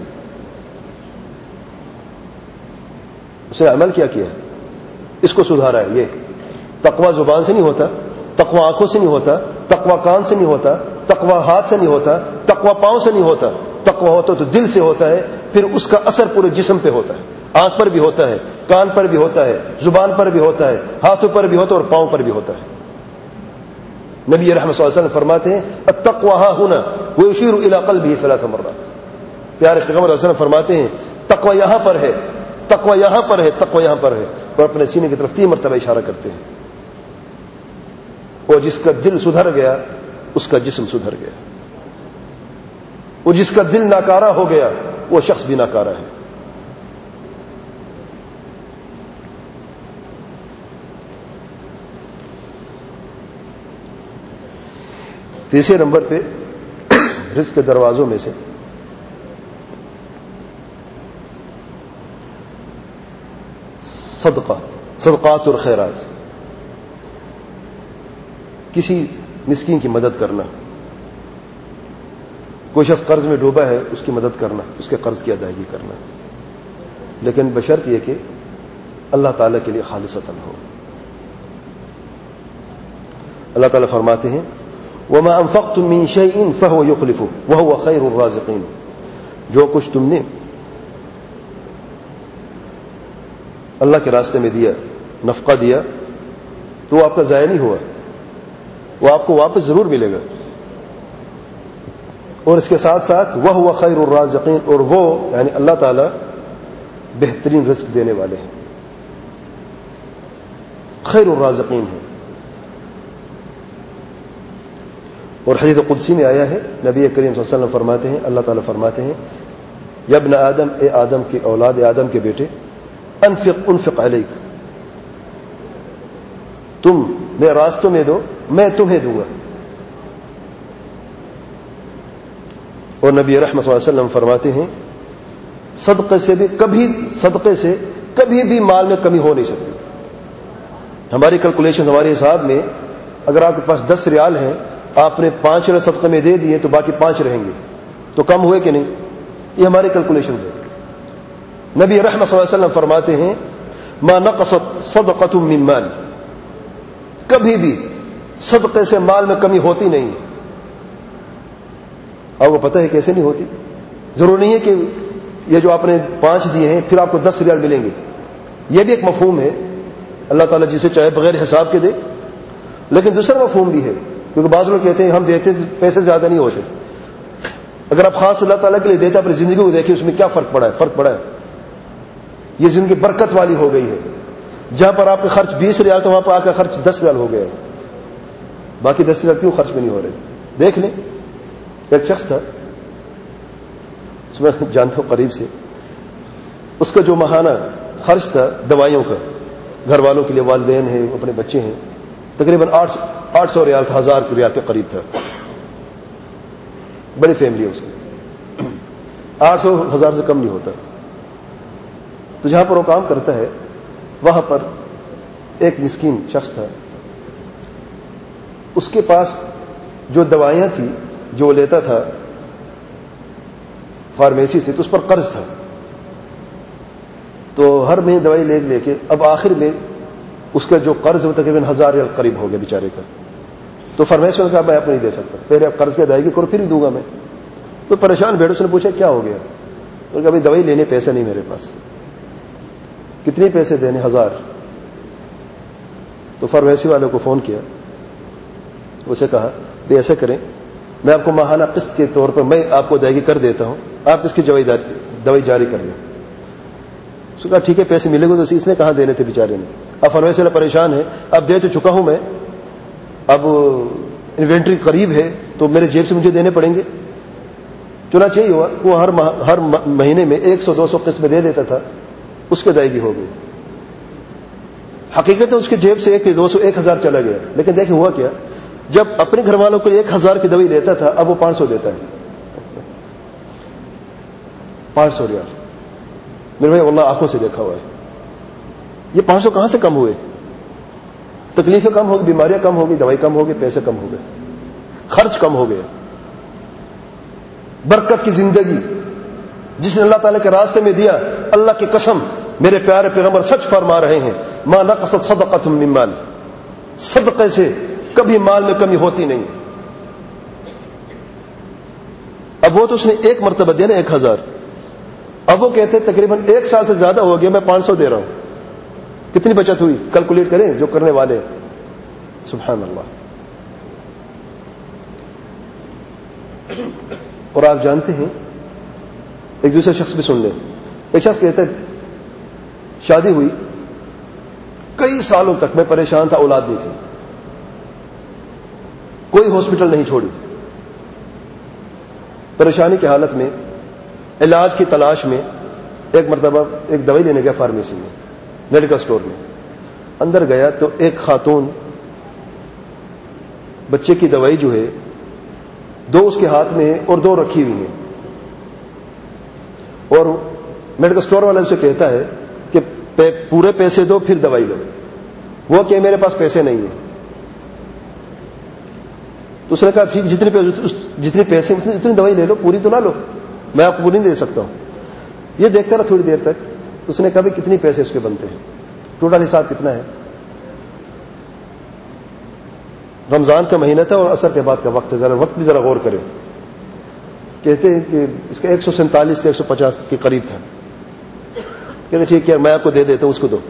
اسے عمل کیا کیا ہے، اس کو سدھارا ہے. یہ تقوی زبان سے نہیں ہوتا، تقوی آنکھوں سے نہیں ہوتا، تقوی کان سے نہیں ہوتا، تقوی ہاتھ سے نہیں ہوتا، تقوی پاؤں سے نہیں ہوتا. تقوی ہوتا تو دل سے ہوتا ہے، پھر اس کا اثر پورے جسم پہ ہوتا ہے. آنکھ پر بھی ہوتا ہے، کان پر بھی ہوتا ہے، زبان پر بھی ہوتا ہے، ہاتھوں پر بھی ہوتا ہے، اور پاؤں پر بھی ہوتا ہے. نبی رحمت صلی اللہ علیہ وسلم فرماتے ہیں التقوی ها هنا ويشير الى قلبه ثلاث مرات. پیارے پیغمبر صلی اللہ علیہ وسلم فرماتے ہیں تقوی یہاں پر ہے، تقوی یہاں پر ہے، تقوی یہاں پر ہے، اور اپنے سینے کی طرف تین مرتبہ اشارہ کرتے ہیں. اور جس کا دل سدھر گیا اس کا جسم سدھر گیا، اور جس کا دل ناکارہ ہو گیا وہ شخص بھی ناکارہ ہے. تیسرے نمبر پہ رزق کے دروازوں میں سے صدقہ، صدقات اور خیرات، کسی مسکین کی مدد کرنا. کوئی شخص قرض میں ڈوبا ہے اس کی مدد کرنا، اس کے قرض کی ادائیگی کرنا، لیکن بشرط یہ کہ اللہ تعالیٰ کے لیے خالصتاً ہو. اللہ تعالیٰ فرماتے ہیں وَمَا أَنفَقْتُم مِّن شَيْءٍ فَهُوَ يُخْلِفُهُ وَهُوَ خَيْرُ الرَّازِقِينَ. جو کچھ تم نے اللہ کے راستے میں دیا، نفقہ دیا، تو وہ آپ کا ضائع نہیں ہوا، وہ آپ کو واپس ضرور ملے گا. اور اس کے ساتھ ساتھ وَهُوَ خَيْرُ الرَّازِقِينَ، اور وہ یعنی اللہ تعالی بہترین رزق دینے والے ہیں، خیر الرازقین ہیں. اور حدیث قدسی میں آیا ہے، نبی کریم صلی اللہ علیہ وسلم فرماتے ہیں، اللہ تعالیٰ فرماتے ہیں یا ابن آدم، اے آدم کی اولاد، اے آدم کے بیٹے، انفق انفق علیک، تم میرے راستوں میں دو میں تمہیں دوں گا. اور نبی رحمت صلی اللہ علیہ وسلم فرماتے ہیں صدقے سے بھی کبھی صدقے سے کبھی بھی مال میں کمی ہو نہیں سکتی. ہماری کیلکولیشن، ہمارے حساب میں اگر آپ کے پاس دس ریال ہیں، آپ نے پانچ ریال صدقے میں دے دیے تو باقی پانچ رہیں گے، تو کم ہوئے کہ نہیں؟ یہ ہماری کیلکولیشن ہے. نبی رحمت صلی اللہ علیہ وسلم فرماتے ہیں ما نقصت صدقۃ من مال، کبھی بھی صدقے سے مال میں کمی ہوتی نہیں. آپ کو پتہ ہے کیسے نہیں ہوتی؟ ضرور نہیں ہے کہ یہ جو آپ نے پانچ دیے ہیں پھر آپ کو دس ریال ملیں گے. یہ بھی ایک مفہوم ہے، اللہ تعالیٰ جسے چاہے بغیر حساب کے دے. لیکن دوسرا مفہوم بھی ہے، کیونکہ بعض لوگ کہتے ہیں ہم دیتے پیسے زیادہ نہیں ہوتے. اگر آپ خاص اللہ تعالیٰ کے لیے دیتے اپنی زندگی کو دیکھیں، اس میں کیا فرق پڑا ہے؟ فرق پڑا ہے. یہ زندگی برکت والی ہو گئی ہے. جہاں پر آپ کا خرچ بیس ریال تو وہاں پر آپ کا خرچ دس ریال ہو گیا ہے. باقی دس ریال کیوں خرچ میں نہیں ہو رہے؟ دیکھ لیں، ایک شخص تھا، اس میں جانتا ہوں قریب سے، اس کا جو ماہانہ خرچ تھا دوائیوں کا، گھر والوں کے لیے، والدین ہیں، اپنے بچے ہیں، تقریباً آٹھ آٹھ سو ریال تھا، ہزار ریال کے قریب تھا. بڑی فیملی ہے اس کی، آٹھ سو ہزار سے کم نہیں ہوتا. تو جہاں پر وہ کام کرتا ہے وہاں پر ایک مسکین شخص تھا، اس کے پاس جو دوائیاں تھیں جو لیتا تھا فارمیسی سے، تو اس پر قرض تھا. تو ہر مہینے دوائی لے لے کے اب آخر میں اس کا جو قرض وہ تقریباً ہزار ریال قریب ہو گیا بیچارے کا. تو فارمیسی نے کہا میں آپ نہیں دے سکتا، پہلے آپ قرض کی ادائیگی کرو پھر ہی دوں گا میں. تو پریشان بیٹھے، اس نے پوچھا کیا ہو گیا؟ انہوں نے کہا بھائی دوائی لینے پیسے نہیں میرے پاس. کتنے پیسے دینے؟ ہزار. تو فارمیسی والے کو فون کیا، اسے کہا بھائی ایسے کریں، میں آپ کو ماہانہ قسط کے طور پر میں آپ کو ادائیگی کر دیتا ہوں، آپ اس کی دوائی جاری کر دیں. اس نے کہا ٹھیک ہے، پیسے ملے گا. تو اس نے کہاں دینے تھے بیچارے نے. اب فارمیسی والا پریشان ہے، اب دے تو چکا ہوں میں، اب انوینٹری قریب ہے تو میرے جیب سے مجھے دینے پڑیں گے. چنانچہ ہی ہوا، وہ ہر ہر مہینے میں ایک سو دو سو قسط میں دے دیتا تھا، اس کی ادائیگی ہو گئی. حقیقت ہے اس کے جیب سے ایک دو سو ایک ہزار چلا گیا. لیکن دیکھیں ہوا کیا، جب اپنے گھر والوں کو ایک ہزار کی دوائی لیتا تھا اب وہ پانچ سو دیتا ہے. پانچ سو ریال میرے بھائی واللہ آنکھوں سے دیکھا ہوا ہے. یہ پانچ سو کہاں سے کم ہوئے؟ تکلیفیں کم ہوگی، بیماریاں کم ہوگی، دوائی کم ہوگی، پیسے کم ہو گئے، خرچ کم ہو گئے. برکت کی زندگی جس نے اللہ تعالیٰ کے راستے میں دیا، اللہ کی قسم میرے پیارے پیغمبر سچ فرما رہے ہیں ما نقصت صدقۃ من مال، صدقے سے کبھی مال میں کمی ہوتی نہیں. اب وہ تو اس نے ایک مرتبہ دینا ایک ہزار، اب وہ کہتے تقریباً ایک سال سے زیادہ ہو گیا میں پانچ سو دے رہا ہوں. کتنی بچت ہوئی؟ کیلکولیٹ کریں جو کرنے والے. سبحان اللہ. اور آپ جانتے ہیں ایک دوسرے شخص بھی سن لیں. ایک شخص کہتا ہے شادی ہوئی کئی سالوں تک میں پریشان تھا, اولاد نہیں تھی, کوئی ہاسپٹل نہیں چھوڑی, پریشانی کی حالت میں علاج کی تلاش میں ایک مرتبہ ایک دوائی لینے گیا فارمیسی میں, میڈیکل سٹور میں. اندر گیا تو ایک خاتون بچے کی دوائی جو ہے دو اس کے ہاتھ میں ہے اور دو رکھی ہوئی ہیں, اور میڈیکل سٹور والا اسے کہتا ہے کہ پورے پیسے دو پھر دوائی لو. وہ کہ میرے پاس پیسے نہیں ہیں. تو اس نے کہا پھر جتنے پیسے جتنے پیسے اتنی دوائی لے لو, پوری تو نہ لو, میں آپ کو پوری نہیں دے سکتا ہوں. یہ دیکھتا رہا تھوڑی دیر تک. تو اس نے کہا بھی کتنی پیسے اس کے بنتے ہیں, ٹوٹل حساب کتنا ہے. رمضان کا مہینہ تھا اور عصر کے بعد کا وقت ہے, ذرا وقت بھی ذرا غور کریں. کہتے ہیں کہ اس کا ایک سو سینتالیس سے ایک سو پچاس کے قریب تھا. کہتے ٹھیک ہے میں آپ کو دے دیتا ہوں, اس کو دو.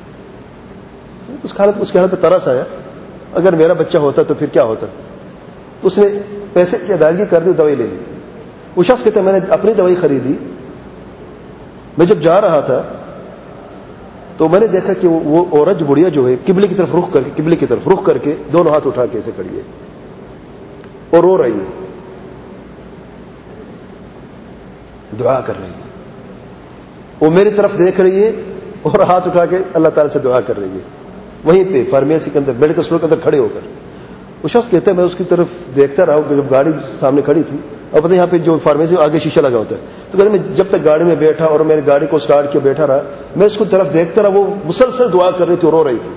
اس حالت اس کے حالت پہ ترس آیا, اگر میرا بچہ ہوتا تو پھر کیا ہوتا. تو اس نے پیسے کی ادائیگی کر دی, دوائی لے لی. وہ شخص کہتے ہیں میں نے اپنی دوائی خریدی, میں جب جا رہا تھا تو میں نے دیکھا کہ وہ عورت بڑھیا جو ہے قبلے کی طرف رخ کر کے قبلے کی طرف رخ کر کے دونوں ہاتھ اٹھا کے ایسے کھڑی ہے اور رو رہی ہے, دعا کر رہی ہے. وہ میری طرف دیکھ رہی ہے اور ہاتھ اٹھا کے اللہ تعالی سے دعا کر رہی ہے. وہیں پہ فارمیسی کے اندر میڈیکل اسٹور کے اندر کھڑے ہو کر. وہ شخص کہتا ہے میں اس کی طرف دیکھتا رہا کہ جب گاڑی سامنے کھڑی تھی, اور پتہ یہاں پہ جو فارمیسی آگے شیشہ لگا ہوتا ہے, تو کہتے میں جب تک گاڑی میں بیٹھا اور میں نے گاڑی کو سٹارٹ کیا بیٹھا رہا, میں اس کو طرف دیکھتا رہا, وہ مسلسل دعا کر رہی تھی اور رو رہی تھی.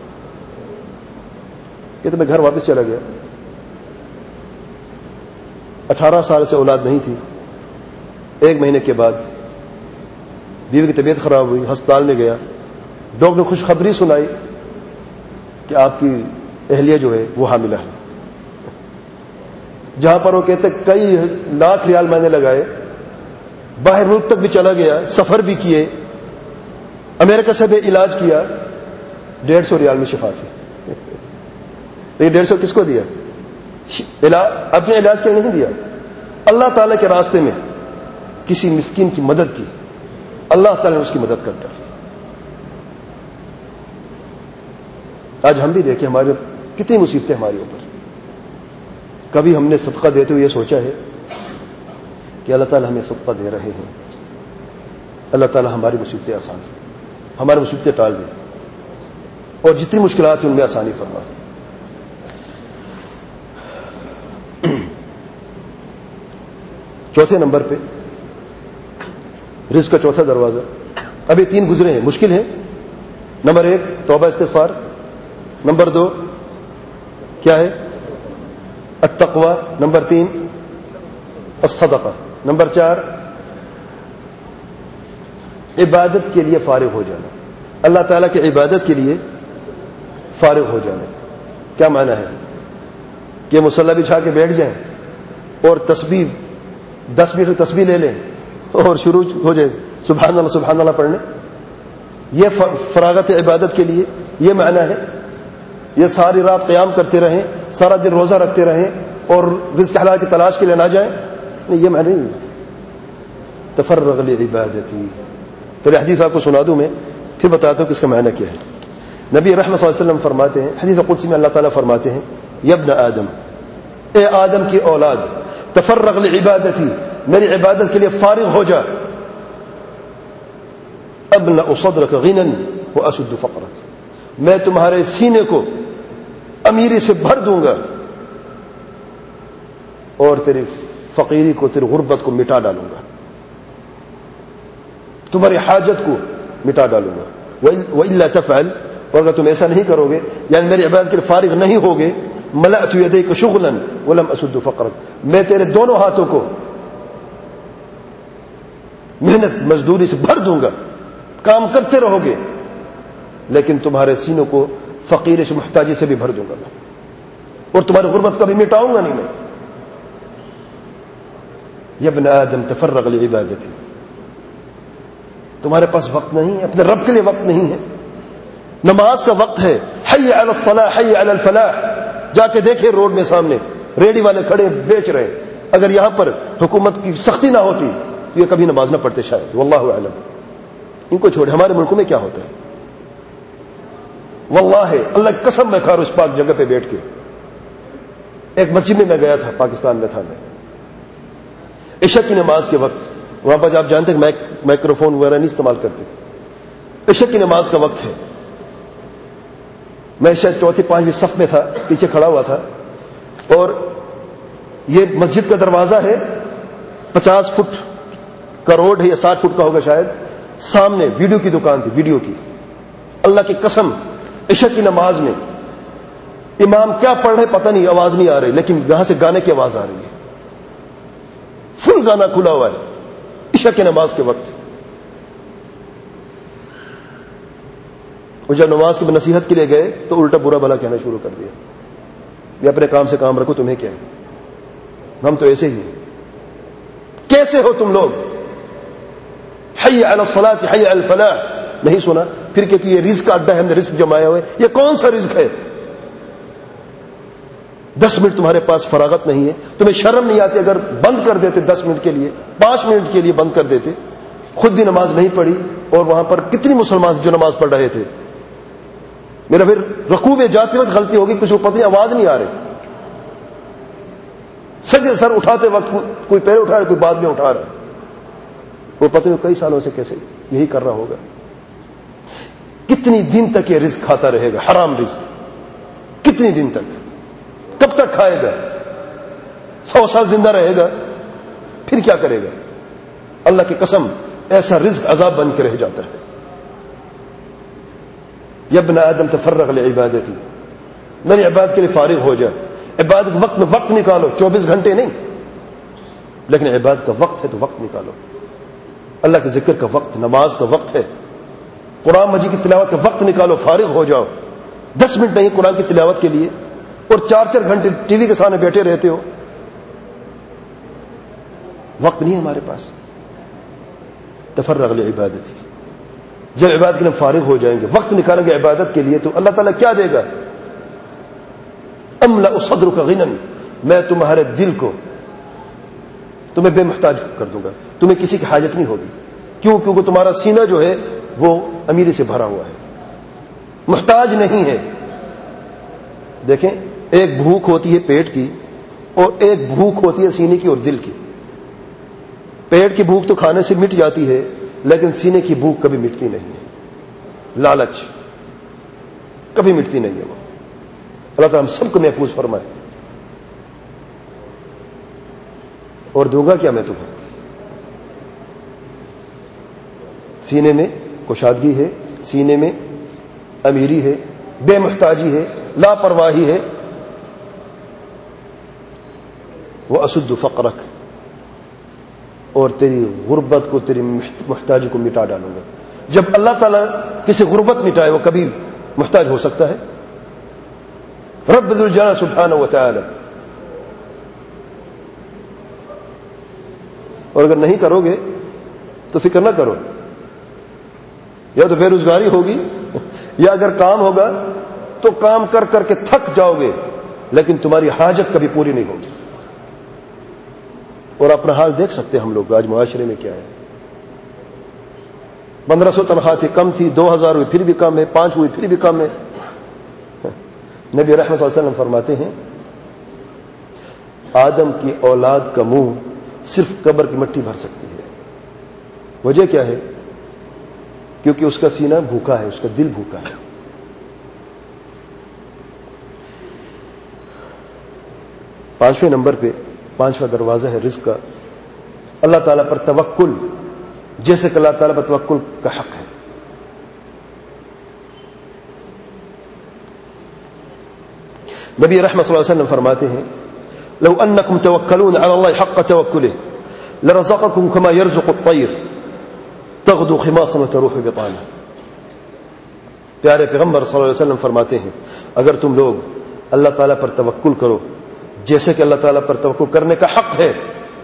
کہتے میں گھر واپس چلا گیا. اٹھارہ سال سے اولاد نہیں تھی. ایک مہینے کے بعد بیوی کی طبیعت خراب ہوئی, ہسپتال میں گیا. ڈاکٹر نے خوشخبری سنائی کہ آپ کی اہلیہ جو ہے وہ حاملہ ہے. جہاں پر وہ کہتے کئی لاکھ ریال میں نے لگائے, باہر ملک تک بھی چلا گیا, سفر بھی کیے, امریکہ سے بھی علاج کیا, ڈیڑھ سو ریال میں شفا تھی. لیکن ڈیڑھ سو کس کو دیا؟ اپنے علاج کے لیے نہیں دیا, اللہ تعالی کے راستے میں کسی مسکین کی مدد کی, اللہ تعالی نے اس کی مدد کر ڈالی. آج ہم بھی دیکھیں ہمارے کتنی مصیبتیں ہمارے اوپر. کبھی ہم نے صدقہ دیتے ہوئے یہ سوچا ہے کہ اللہ تعالی ہمیں صدقہ دے رہے ہیں, اللہ تعالی ہماری مصیبتیں آسان کریں, ہماری مصیبتیں ٹال دیں, اور جتنی مشکلات ہیں ان میں آسانی فرمائیں. چوتھے نمبر پہ رزق کا چوتھا دروازہ, ابھی تین گزرے ہیں, مشکل ہے. نمبر ایک توبہ استغفار, نمبر دو کیا ہے التقوی, نمبر تین الصدقہ, نمبر چار عبادت کے لیے فارغ ہو جانا, اللہ تعالیٰ کی عبادت کے لیے فارغ ہو جانا. کیا معنی ہے کہ مصلی بچھا کے بیٹھ جائیں اور تسبیح دس منٹ تسبیح لے لیں اور شروع ہو جائے سبحان اللہ سبحان اللہ پڑھنے, یہ فراغت عبادت کے لیے یہ معنی ہے. یہ ساری رات قیام کرتے رہیں, سارا دن روزہ رکھتے رہیں اور رزق حلال کی تلاش کے لیے نہ جائیں, نہیں یہ معنی نہیں. تفرغ لعبادتی, پہلے حدیث آپ کو سنا دوں میں, پھر بتاتا ہوں کہ اس کا معنی کیا ہے. نبی رحمت صلی اللہ علیہ وسلم فرماتے ہیں, حدیث قدسی میں اللہ تعالیٰ فرماتے ہیں, یا ابن آدم, اے آدم کی اولاد, تفرغ لعبادتی, میری عبادت کے لیے فارغ ہو جا, ابلع صدرک غنا واسد فقرک, میں تمہارے سینے کو امیری سے بھر دوں گا اور تیری فقیری کو, تیری غربت کو مٹا ڈالوں گا, تمہاری حاجت کو مٹا ڈالوں گا. وَإِلَّا تَفْعَلْ, اور اگر تم ایسا نہیں کرو گے, یعنی میری عبادت کے لیے فارغ نہیں ہوگے, ملأت یدیک شغلا ولم اسد فقرک, میں تیرے دونوں ہاتھوں کو محنت مزدوری سے بھر دوں گا, کام کرتے رہو گے, لیکن تمہارے سینوں کو فقیر سے محتاجی سے بھی بھر دوں گا میں, اور تمہاری غربت کا بھی مٹاؤں گا نہیں میں. یا ابن آدم تفرغ لعبادتی, تمہارے پاس وقت نہیں ہے, اپنے رب کے لیے وقت نہیں ہے. نماز کا وقت ہے, حی علی الصلاح حی علی الفلاح, جا کے دیکھیں روڈ میں سامنے ریڑی والے کھڑے بیچ رہے, اگر یہاں پر حکومت کی سختی نہ ہوتی تو یہ کبھی نماز نہ پڑھتے شاید، واللہ اعلم. ان کو چھوڑے. ہمارے ملکوں میں کیا ہوتا ہے واللہ اللہ کی قسم میں کھا رہا ہوں اس پاک جگہ پہ بیٹھ کے. ایک مسجد میں میں گیا تھا، پاکستان میں تھا میں، عشاء کی نماز کے وقت. وہاں پر آپ جانتے ہیں مائکروفون وغیرہ نہیں استعمال کرتے. عشاء کی نماز کا وقت ہے. میں شاید چوتھی پانچویں صف میں تھا، پیچھے کھڑا ہوا تھا، اور یہ مسجد کا دروازہ ہے، پچاس فٹ کا روڈ ہے یا ساٹھ فٹ کا ہوگا شاید. سامنے ویڈیو کی دکان تھی، ویڈیو کی. اللہ کی قسم عشاء کی نماز میں امام کیا پڑھ رہے پتہ نہیں، آواز نہیں آ رہی، لیکن یہاں سے گانے کی آواز آ رہی ہے. فل گانا کھلا ہوا ہے عشاء کی نماز کے وقت. اور جب نماز کی نصیحت کے لیے گئے تو الٹا برا بھلا کہنا شروع کر دیا. یہ اپنے کام سے کام رکھو، تمہیں کیا ہے، ہم تو ایسے ہی ہیں. کیسے ہو تم لوگ؟ حی علی الصلاۃ حی علی الفلاح نہیں سنا؟ پھر کہ یہ رزق کا اڈا ہے، ہم نے رزق جمایا ہوئے. یہ کون سا رزق ہے؟ دس منٹ تمہارے پاس فراغت نہیں ہے، تمہیں شرم نہیں آتی؟ اگر بند کر دیتے دس منٹ کے لیے، پانچ منٹ کے لیے بند کر دیتے. خود بھی نماز نہیں پڑھی، اور وہاں پر کتنی مسلمان جو نماز پڑھ رہے تھے. میرا پھر رکوع میں جاتے وقت غلطی ہوگی، کچھ پتہ نہیں آواز نہیں آ رہی. سجدے سر اٹھاتے وقت کوئی پہلے اٹھا رہا ہے، کوئی بعد میں اٹھا رہا ہے. وہ پتہ نہیں کئی سالوں سے کیسے یہی کر رہا ہوگا. کتنی دن تک یہ رزق کھاتا رہے گا، حرام رزق؟ کتنی دن تک؟ کب تک کھائے گا؟ سو سال زندہ رہے گا، پھر کیا کرے گا؟ اللہ کی قسم ایسا رزق عذاب بن کے رہ جاتا ہے. یا ابن آدم تفرغ لعبادتی، میری عبادت کے لیے فارغ ہو جا. عبادت وقت میں وقت نکالو، چوبیس گھنٹے نہیں، لیکن عبادت کا وقت ہے تو وقت نکالو. اللہ کے ذکر کا وقت، نماز کا وقت ہے، قرآن مجید کی تلاوت کا وقت نکالو، فارغ ہو جاؤ. دس منٹ نہیں قرآن کی تلاوت کے لیے، اور چار چار گھنٹے ٹی وی کے سامنے بیٹھے رہتے ہو. وقت نہیں ہے ہمارے پاس. تفرغ لعبادتی، جب عبادت کے لیے فارغ ہو جائیں گے، وقت نکالیں گے عبادت کے لیے، تو اللہ تعالیٰ کیا دے گا؟ املأ صدرک غنا، میں تمہارے دل کو، تمہیں بے محتاج کر دوں گا، تمہیں کسی کی حاجت نہیں ہوگی. کیوں؟ کیونکہ تمہارا سینہ جو ہے وہ امیری سے بھرا ہوا ہے، محتاج نہیں ہے. دیکھیں، ایک بھوک ہوتی ہے پیٹ کی، اور ایک بھوک ہوتی ہے سینے کی اور دل کی. پیٹ کی بھوک تو کھانے سے مٹ جاتی ہے، لیکن سینے کی بھوک کبھی مٹتی نہیں ہے. لالچ کبھی مٹتی نہیں ہے. وہ اللہ تعالیٰ ہم سب کو محفوظ فرمائے. اور دوں گا کیا میں تمہیں؟ سینے میں کشادگی ہے، سینے میں امیری ہے، بے محتاجی ہے، لاپرواہی ہے. وَأَسُدُّ فَقْرَكَ، اور تیری غربت کو، تیری محتاجی کو مٹا ڈالوں گا. جب اللہ تعالیٰ کسی غربت مٹائے، وہ کبھی محتاج ہو سکتا ہے؟ رب ذو الجلال سبحانہ وتعالی. اور اگر نہیں کرو گے تو فکر نہ کرو، یا تو بے روزگاری ہوگی، یا اگر کام ہوگا تو کام کر کر کے تھک جاؤ گے، لیکن تمہاری حاجت کبھی پوری نہیں ہوگی. اور اپنا حال دیکھ سکتے ہیں ہم لوگ آج معاشرے میں کیا ہے. پندرہ سو تنخواہ تھی، کم تھی، دو ہزار ہوئی پھر بھی کم ہے، پانچ ہوئی پھر بھی کم ہے. نبی رحمت صلی اللہ علیہ وسلم فرماتے ہیں، آدم کی اولاد کا منہ صرف قبر کی مٹی بھر سکتی ہے. وجہ کیا ہے؟ کیونکہ اس کا سینہ بھوکا ہے، اس کا دل بھوکا ہے. پانچویں نمبر پہ، پانچواں دروازہ ہے رزق کا، اللہ تعالیٰ پر توکل. جیسے کہ اللہ تعالیٰ پر توکل کا حق ہے. نبی رحمت صلی اللہ علیہ وسلم فرماتے ہیں، لو انکم توکلون علی اللہ حق توکلہ لرزقکم کما یرزق الطیر تغدو خماصا وتروح بطانا. پیارے پیغمبر صلی اللہ علیہ وسلم فرماتے ہیں، اگر تم لوگ اللہ تعالیٰ پر توکل کرو جیسے کہ اللہ تعالیٰ پر توکل کرنے کا حق ہے،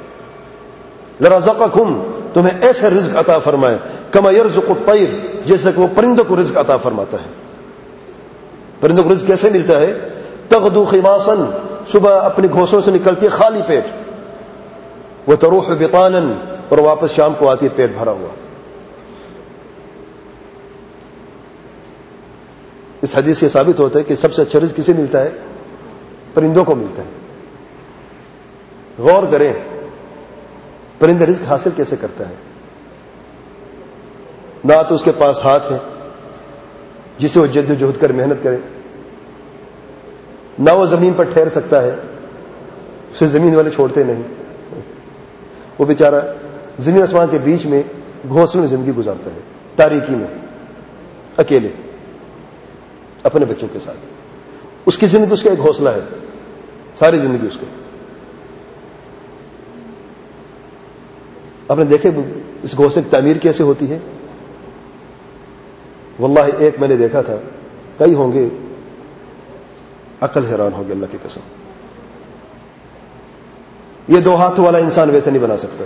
لرزقکم، تمہیں ایسے رزق عطا فرمائے، کما یرزق الطیر، جیسے کہ وہ پرندوں کو رزق عطا فرماتا ہے. پرندوں کو رزق کیسے ملتا ہے؟ تغدو خماصا، صبح اپنے گھونسلوں سے نکلتی ہے خالی پیٹ، وتروح بطانا، اور واپس شام کو آتی ہے پیٹ بھرا ہوا. اس حدیث سے ثابت ہوتا ہے کہ سب سے اچھا رزق کسے ملتا ہے؟ پرندوں کو ملتا ہے. غور کریں پرندہ رزق حاصل کیسے کرتا ہے. نہ تو اس کے پاس ہاتھ ہے جسے وہ جد و جہد کر محنت کرے، نہ وہ زمین پر ٹھہر سکتا ہے، اسے زمین والے چھوڑتے نہیں. وہ بیچارہ زمین آسمان کے بیچ میں گھونسلے میں زندگی گزارتا ہے، تاریکی میں، اکیلے اپنے بچوں کے ساتھ. اس کی زندگی اس کا ایک گھونسلہ ہے، ساری زندگی اس کے. آپ نے دیکھے اس گھونسلے کی تعمیر کیسے ہوتی ہے؟ واللہ ایک میں نے دیکھا تھا، کئی ہوں گے، عقل حیران ہوگی اللہ کی قسم. یہ دو ہاتھ والا انسان ویسے نہیں بنا سکتا.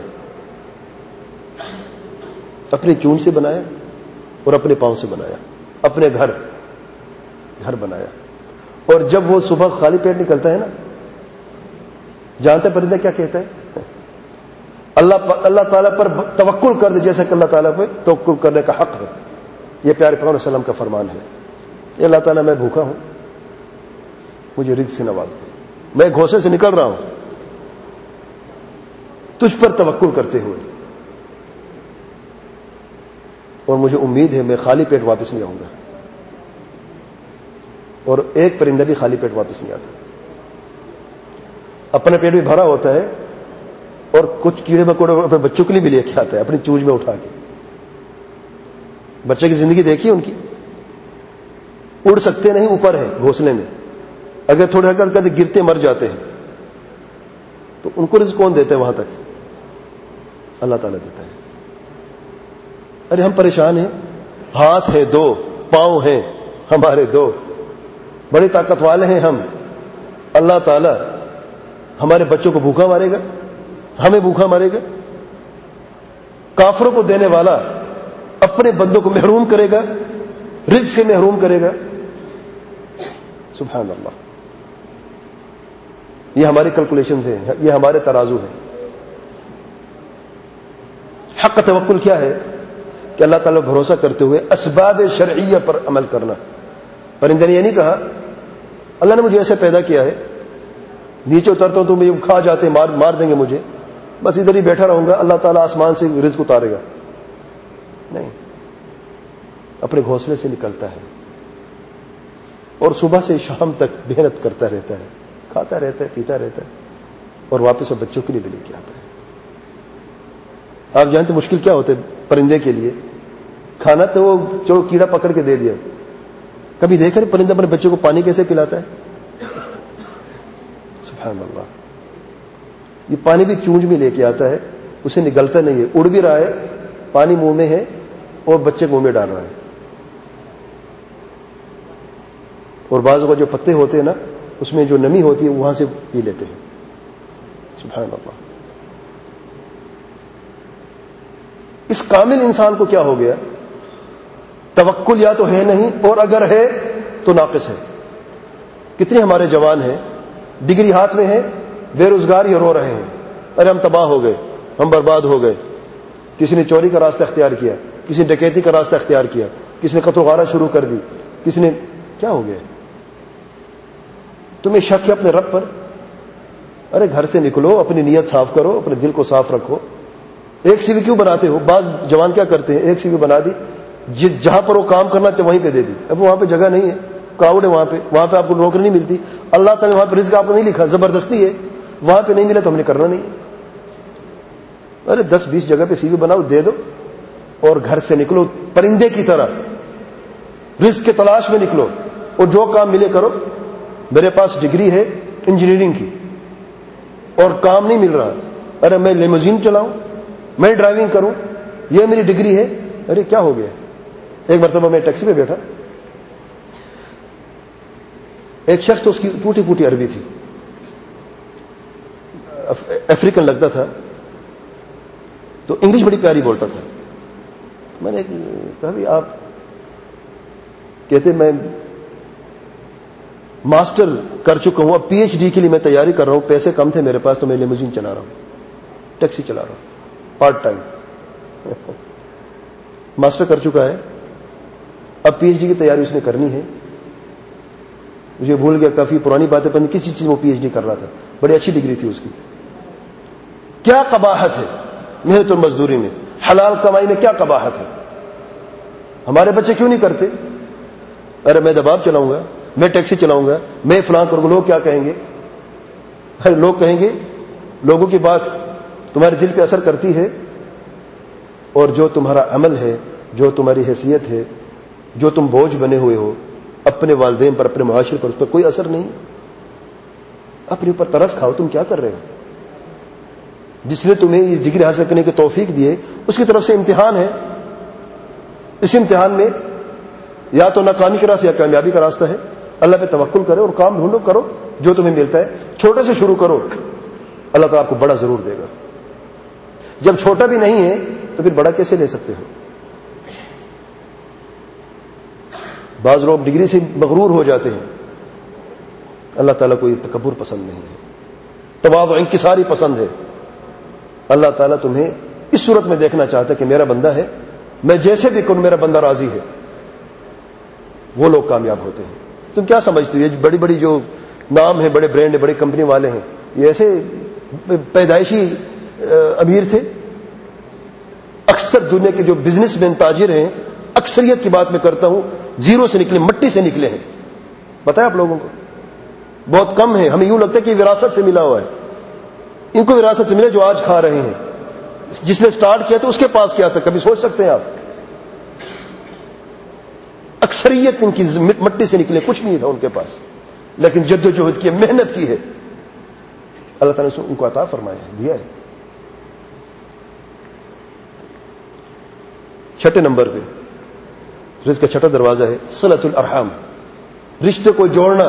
اپنی چونچ سے بنایا اور اپنے پاؤں سے بنایا، اپنے گھر گھر بنایا. اور جب وہ صبح خالی پیٹ نکلتا ہے نا، جانتے پرندہ کیا کہتا ہے؟ اللہ اللہ تعالیٰ پر توکل کر دے، جیسا کہ اللہ تعالیٰ پہ توکل کرنے کا حق ہے. یہ پیارے پیغمبر صلی اللہ علیہ وسلم کا فرمان ہے. یہ اللہ تعالیٰ میں بھوکا ہوں، مجھے رزق سے نواز دے، میں گھونسلے سے نکل رہا ہوں تجھ پر توکل کرتے ہوئے، اور مجھے امید ہے میں خالی پیٹ واپس نہیں آؤں گا. اور ایک پرندہ بھی خالی پیٹ واپس نہیں آتا. اپنا پیٹ بھی بھرا ہوتا ہے اور کچھ کیڑے مکوڑے اپنے بچوں کے لیے بھی لے کے آتا ہے اپنی چونچ میں اٹھا کے. بچے کی زندگی دیکھیے ان کی، اڑ سکتے نہیں، اوپر ہے گھونسلے میں، اگر تھوڑے ہلکا ہلکا گرتے مر جاتے ہیں. تو ان کو رزق کون دیتا ہے وہاں تک؟ اللہ تعالیٰ دیتا ہے. ارے ہم پریشان ہیں، ہاتھ ہے دو، پاؤں ہیں ہمارے دو، بڑی طاقت والے ہیں ہم. اللہ تعالیٰ ہمارے بچوں کو بھوکا مارے گا، ہمیں بھوکا مارے گا. کافروں کو دینے والا اپنے بندوں کو محروم کرے گا، رزق سے محروم کرے گا. سبحان اللہ. یہ ہماری کیلکولیشنز ہیں، یہ ہمارے ترازو ہیں. حق توکل کیا ہے؟ کہ اللہ تعالیٰ بھروسہ کرتے ہوئے اسباب شرعیہ پر عمل کرنا. پرندے نے یہ نہیں کہا اللہ نے مجھے ایسے پیدا کیا ہے، نیچے اترتا ہوں تو مجھے کھا جاتے، مار مار دیں گے مجھے، بس ادھر ہی بیٹھا رہوں گا، اللہ تعالیٰ آسمان سے رزق اتارے گا. نہیں، اپنے گھونسلے سے نکلتا ہے اور صبح سے شام تک محنت کرتا رہتا ہے، کھاتا رہتا ہے، پیتا رہتا ہے، اور واپس وہ بچوں کے لیے بھی لے کے آتا ہے. آپ جانتے مشکل کیا ہوتا ہے پرندے کے لیے؟ کھانا تو وہ چلو کیڑا پکڑ کے دے دیا، کبھی دیکھا نہیں پرندہ اپنے بچوں کو پانی کیسے پلاتا ہے؟ سبحان اللہ. یہ پانی بھی چونچ میں لے کے آتا ہے، اسے نگلتا نہیں ہے، اڑ بھی رہا ہے، پانی منہ میں ہے اور بچے منہ میں ڈال رہا ہے. اور بعضوں کا جو پتے ہوتے ہیں نا، اس میں جو نمی ہوتی ہے وہاں سے پی لیتے ہیں. سبحان اللہ. اس کامل انسان کو کیا ہو گیا؟ توکل یا تو ہے نہیں، اور اگر ہے تو ناقص ہے. کتنے ہمارے جوان ہیں ڈگری ہاتھ میں ہے، بے روزگار یہ رو رہے ہیں، ارے ہم تباہ ہو گئے، ہم برباد ہو گئے. کسی نے چوری کا راستہ اختیار کیا، کسی نے ڈکیتی کا راستہ اختیار کیا، کسی نے قتل و غارت شروع کر دی، کسی نے کیا ہو گیا؟ تمہیں شک ہے اپنے رب پر؟ ارے گھر سے نکلو، اپنی نیت صاف کرو، اپنے دل کو صاف رکھو. ایک سی وی کیوں بناتے ہو؟ بعض جوان کیا کرتے ہیں، ایک سی وی بنا دی، جہاں پر وہ کام کرنا چاہے وہیں پہ دے دی. اب وہاں پہ جگہ نہیں ہے، کراؤڈ ہے وہاں پہ، وہاں پہ آپ کو نوکری نہیں ملتی. اللہ تعالیٰ نے وہاں پہ رزق آپ کو نہیں لکھا، زبردستی ہے، وہاں پہ نہیں ملا تو ہم نے کرنا نہیں. ارے دس بیس جگہ پہ سی وی بناؤ، دے دو، اور گھر سے نکلو پرندے کی طرح، رزق کے تلاش میں نکلو، اور جو کام ملے کرو. میرے پاس ڈگری ہے انجینئرنگ کی اور کام نہیں مل رہا، ارے میں لیموزین چلاؤں، میں ڈرائیونگ کروں، یہ میری ڈگری ہے. ارے کیا ہو گیا؟ ایک مرتبہ میں ٹیکسی پہ بیٹھا، ایک شخص تو اس کی ٹوٹی پوٹی عربی تھی، افریقن لگتا تھا، تو انگلش بڑی پیاری بولتا تھا. میں نے کہا بھی آپ کہتے میں ماسٹر کر چکا ہوں، اب پی ایچ ڈی کے لیے میں تیاری کر رہا ہوں، پیسے کم تھے میرے پاس تو میں لیموزین چلا رہا ہوں. ٹیکسی چلا رہا ہوں پارٹ ٹائم. ماسٹر کر چکا ہے, اب پی ایچ ڈی کی تیاری اس نے کرنی ہے. مجھے بھول گیا, کافی پرانی باتیں, پتہ نہیں کسی چیز میں وہ پی ایچ ڈی کر رہا تھا, بڑی اچھی ڈگری تھی اس کی. کیا قباحت ہے محنت اور مزدوری میں, حلال کمائی میں کیا قباحت ہے. ہمارے بچے کیوں نہیں کرتے؟ ارے میں دباب چلاؤں گا, میں ٹیکسی چلاؤں گا, میں فلاں کروں گا, لوگ کیا کہیں گے؟ ارے لوگ کہیں گے, لوگوں کی بات تمہارے دل پہ اثر کرتی ہے, اور جو تمہارا عمل ہے, جو تمہاری حیثیت ہے, جو تم بوجھ بنے ہوئے ہو اپنے والدین پر, اپنے معاشرے پر, اس پر کوئی اثر نہیں. اپنے اوپر ترس کھاؤ, تم کیا کر رہے ہو؟ جس نے تمہیں اس ڈگری حاصل کرنے کی توفیق دی ہے اس کی طرف سے امتحان ہے. اس امتحان میں یا تو ناکامی کا راستہ یا کامیابی کا راستہ ہے. اللہ پہ توکل کرو اور کام ڈھونڈو, کرو جو تمہیں ملتا ہے. چھوٹے سے شروع کرو, اللہ تعالیٰ آپ کو بڑا ضرور دے گا. جب چھوٹا بھی نہیں ہے تو پھر بڑا کیسے لے سکتے ہو؟ بعض لوگ ڈگری سے مغرور ہو جاتے ہیں. اللہ تعالیٰ کو یہ تکبر پسند نہیں ہے, تواضع انکساری پسند ہے. اللہ تعالیٰ تمہیں اس صورت میں دیکھنا چاہتا ہے کہ میرا بندہ ہے, میں جیسے بھی کروں میرا بندہ راضی ہے. وہ لوگ کامیاب ہوتے ہیں. تم کیا سمجھتے ہو یہ بڑی بڑی جو نام ہیں, بڑے برانڈ, بڑی کمپنی والے ہیں, یہ ایسے پیدائشی امیر تھے؟ اکثر دنیا کے جو بزنس مین تاجر ہیں, اکثریت کی بات میں کرتا ہوں, زیرو سے نکلے, مٹی سے نکلے ہیں. بتایا آپ لوگوں کو؟ بہت کم ہے. ہمیں یوں لگتا ہے کہ وراثت سے ملا ہوا ہے. ان کو وراثت سے ملے جو آج کھا رہے ہیں. جس نے سٹارٹ کیا تھا اس کے پاس کیا تھا, کبھی سوچ سکتے ہیں آپ؟ اکثریت ان کی مٹی سے نکلے, کچھ نہیں تھا ان کے پاس, لیکن جد و جہد کی, محنت کی ہے. اللہ تعالیٰ نے ان کو عطا فرمایا ہے, دیا ہے. چھٹے نمبر پہ رزق کا چھٹا دروازہ ہے صلۃ الارحام, رشتے کو جوڑنا.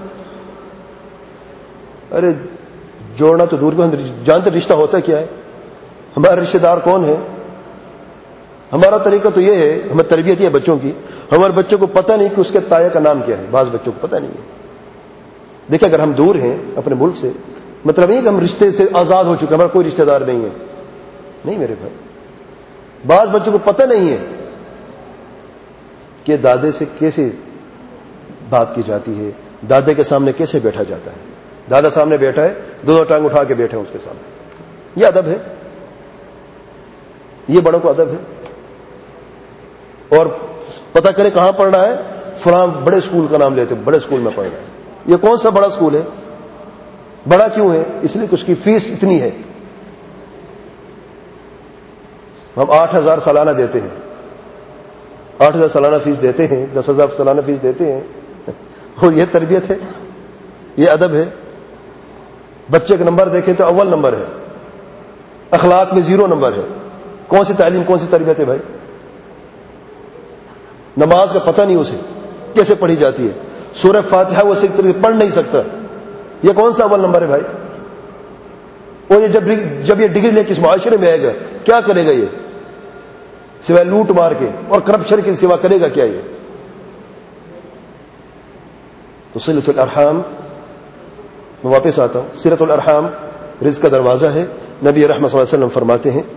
ارے جوڑنا تو دور کا, ہم جانتے رشتہ ہوتا کیا ہے, ہمارے رشتہ دار کون ہے. ہمارا طریقہ تو یہ ہے, ہمیں تربیت یہ ہے بچوں کی, ہمارے بچوں کو پتہ نہیں کہ اس کے تایا کا نام کیا ہے. بعض بچوں کو پتہ نہیں ہے. دیکھیں اگر ہم دور ہیں اپنے ملک سے, مطلب نہیں کہ ہم رشتے سے آزاد ہو چکے, ہمارا کوئی رشتہ دار نہیں ہے. نہیں میرے بھائی, بعض بچوں کو پتہ نہیں ہے کہ دادے سے کیسے بات کی جاتی ہے, دادے کے سامنے کیسے بیٹھا جاتا ہے. دادا سامنے بیٹھا ہے, دو دو ٹانگ اٹھا کے بیٹھے ہیں اس کے سامنے. یہ ادب ہے, یہ بڑوں کو ادب ہے. اور پتہ کرے کہاں پڑھنا ہے, فلاں بڑے اسکول کا نام لیتے, بڑے اسکول میں پڑھنا ہے. یہ کون سا بڑا اسکول ہے؟ بڑا کیوں ہے؟ اس لیے کہ اس کی فیس اتنی ہے. ہم آٹھ ہزار سالانہ دیتے ہیں, آٹھ ہزار سالانہ فیس دیتے ہیں, دس ہزار سالانہ فیس دیتے ہیں. اور یہ تربیت ہے, یہ ادب ہے. بچے کا نمبر دیکھیں تو اول نمبر ہے, اخلاق میں زیرو نمبر ہے. کون سی تعلیم, کون سی تربیت ہے بھائی؟ نماز کا پتہ نہیں اسے کیسے پڑھی جاتی ہے, سورہ فاتحہ وہ صحیح طریقے سے پڑھ نہیں سکتا. یہ کون سا اول نمبر ہے بھائی؟ اور یہ جب جب یہ ڈگری لے کے اس معاشرے میں آئے گا کیا کرے گا؟ یہ سوائے لوٹ مار کے اور کرپشن کے سوا کرے گا کیا یہ؟ تو صلۃ الارحام, میں واپس آتا ہوں, صلۃ الارحام رزق کا دروازہ ہے. نبی رحمۃ صلی اللہ علیہ وسلم فرماتے ہیں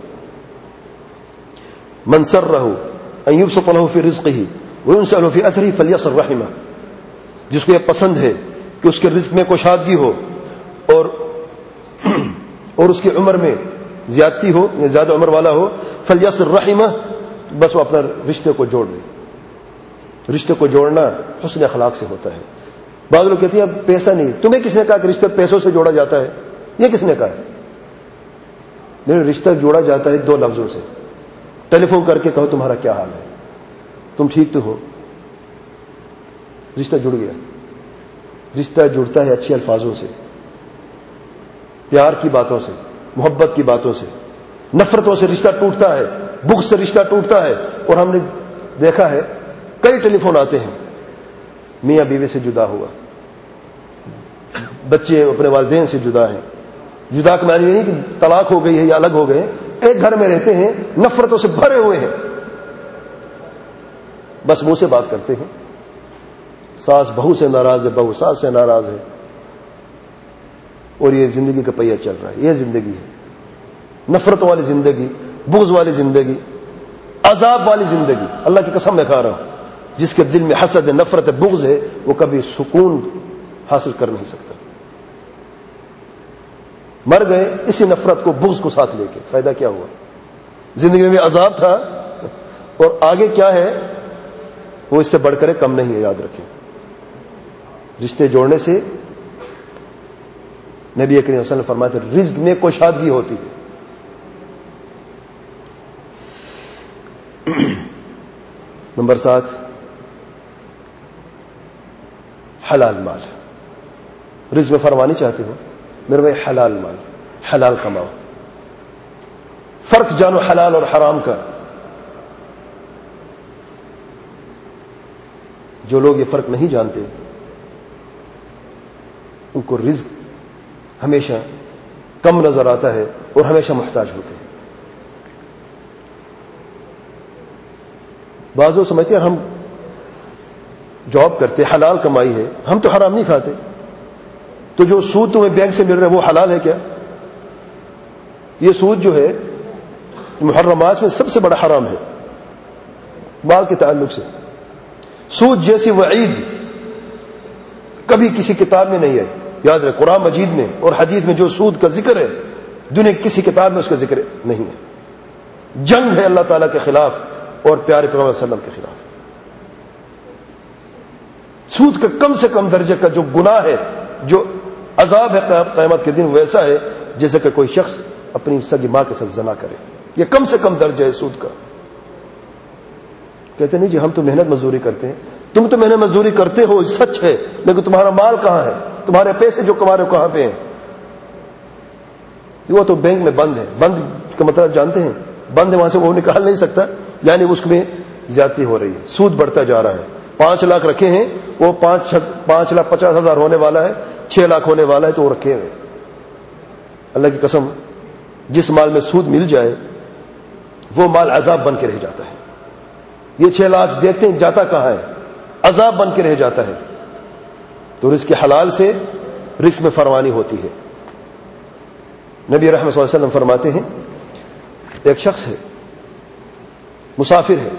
من سرہ ان یبسط له فی رزقہ وینسأ له فی اثرہ فلیصل رحمہ. جس کو یہ پسند ہے کہ اس کے رزق میں کشادگی ہو اور اور اس کی عمر میں زیادتی ہو, یا زیادہ عمر والا ہو, فلیصل رحمہ, بس وہ اپنا رشتے کو جوڑ لے. رشتے کو جوڑنا حسن اخلاق سے ہوتا ہے. بعض لوگ کہتے ہیں اب پیسہ نہیں. تمہیں کس نے کہا کہ رشتہ پیسوں سے جوڑا جاتا ہے؟ یہ کس نے کہا ہے؟ میرے رشتہ جوڑا جاتا ہے دو لفظوں سے. ٹیلی فون کر کے کہو تمہارا کیا حال ہے, تم ٹھیک تو ہو, رشتہ جڑ گیا. رشتہ جڑتا ہے اچھے الفاظوں سے, پیار کی باتوں سے, محبت کی باتوں سے. نفرتوں سے رشتہ ٹوٹتا ہے, بغض سے رشتہ ٹوٹتا ہے. اور ہم نے دیکھا ہے کئی ٹیلی فون آتے ہیں, میاں بیوی سے جدا ہوا, بچے اپنے والدین سے جدا ہیں. جدا کا معنی یہ نہیں کہ طلاق ہو گئی ہے یا الگ ہو گئے, ایک گھر میں رہتے ہیں, نفرتوں سے بھرے ہوئے ہیں, بس منہ سے بات کرتے ہیں. ساس بہو سے ناراض ہے, بہو ساس سے ناراض ہے, اور یہ زندگی کا پہیہ چل رہا ہے. یہ زندگی ہے. نفرت والی زندگی، بغض والی زندگی، عذاب والی زندگی، اللہ کی قسم میں کھا رہا ہوں، جس کے دل میں حسد ہے، نفرت ہے، بغض ہے، وہ کبھی سکون حاصل کر نہیں سکتا۔ مر گئے اسی نفرت کو، بغض کو ساتھ لے کے، فائدہ کیا ہوا؟ زندگی میں عذاب تھا اور آگے کیا ہے وہ اس سے بڑھ کر کم نہیں ہے، یاد رکھیں۔ رشتے جوڑنے سے نبی کریم صلی اللہ علیہ وسلم فرماتے ہیں رزق میں کشادگی ہوتی ہے۔ نمبر سات، حلال مال۔ رزق میں فراوانی چاہتے ہو، میرے بھائی حلال مال، حلال کماؤ۔ فرق جانو حلال اور حرام کا۔ جو لوگ یہ فرق نہیں جانتے ان کو رزق ہمیشہ کم نظر آتا ہے اور ہمیشہ محتاج ہوتے ہیں۔ بعض لوگ سمجھتے ہیں ہم جاب کرتے، حلال کمائی ہے، ہم تو حرام نہیں کھاتے، تو جو سود تمہیں بینک سے مل رہا ہے وہ حلال ہے کیا؟ یہ سود جو ہے محرمات میں سب سے بڑا حرام ہے مال کے تعلق سے۔ سود جیسی وعید کبھی کسی کتاب میں نہیں ہے، یاد رکھ، قرآن مجید میں اور حدیث میں جو سود کا ذکر ہے دنیا کسی کتاب میں اس کا ذکر نہیں ہے۔ جنگ ہے اللہ تعالیٰ کے خلاف اور پیارے پیغمبر صلی اللہ علیہ وسلم کے خلاف۔ سود کا کم سے کم درجے کا جو گناہ ہے، جو عذاب ہے قیامت کے دن، ویسا ہے جیسے کہ کوئی شخص اپنی سگی ماں کے ساتھ زنا کرے۔ یہ کم سے کم درجہ ہے سود کا۔ کہتے نہیں جی ہم تو محنت مزدوری کرتے ہیں، تم تو محنت مزدوری کرتے ہو سچ ہے، لیکن تمہارا مال کہاں ہے؟ تمہارے پیسے جو کما رہے ہو کہاں پہ ہیں؟ وہ تو بینک میں بند ہے۔ بند کا مطلب جانتے ہیں؟ بند ہے، وہاں سے وہ نکال نہیں سکتا، یعنی اس میں زیادتی ہو رہی ہے، سود بڑھتا جا رہا ہے۔ پانچ لاکھ رکھے ہیں، وہ پانچ پانچ لاکھ پچاس ہزار ہونے والا ہے، چھ لاکھ ہونے والا ہے، تو وہ رکھے ہوئے۔ اللہ کی قسم، جس مال میں سود مل جائے وہ مال عذاب بن کے رہ جاتا ہے۔ یہ چھ لاکھ دیکھتے ہیں جاتا کہاں ہے؟ عذاب بن کے رہ جاتا ہے۔ تو رزق حلال سے رزق میں فراوانی ہوتی ہے۔ نبی رحمت صلی اللہ علیہ وسلم فرماتے ہیں ایک شخص ہے، مسافر ہے،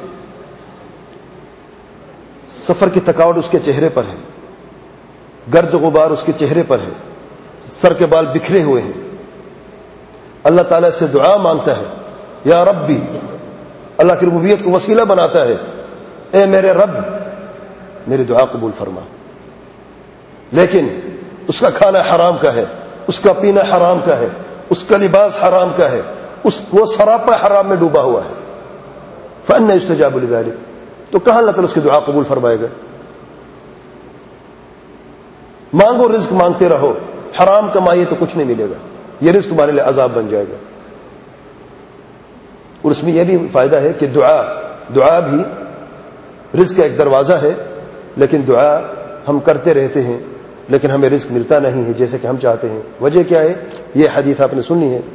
سفر کی تھکاوٹ اس کے چہرے پر ہے، گرد غبار اس کے چہرے پر ہے، سر کے بال بکھرے ہوئے ہیں، اللہ تعالیٰ سے دعا مانگتا ہے، یا ربی، اللہ کی ربوبیت کو وسیلہ بناتا ہے، اے میرے رب میری دعا قبول فرما۔ لیکن اس کا کھانا حرام کا ہے، اس کا پینا حرام کا ہے، اس کا لباس حرام کا ہے، اس وہ سراپا حرام میں ڈوبا ہوا ہے۔ فأنى يستجاب لذلك، تو کہاں اللہ تعالیٰ اس کی دعا قبول فرمائے گا؟ مانگو، رزق مانگتے رہو، حرام کمائیے تو کچھ نہیں ملے گا، یہ رزق تمہارے لیے عذاب بن جائے گا۔ اور اس میں یہ بھی فائدہ ہے کہ دعا دعا بھی رزق کا ایک دروازہ ہے، لیکن دعا ہم کرتے رہتے ہیں لیکن ہمیں رزق ملتا نہیں ہے جیسے کہ ہم چاہتے ہیں۔ وجہ کیا ہے؟ یہ حدیث آپ نے سنی ہے،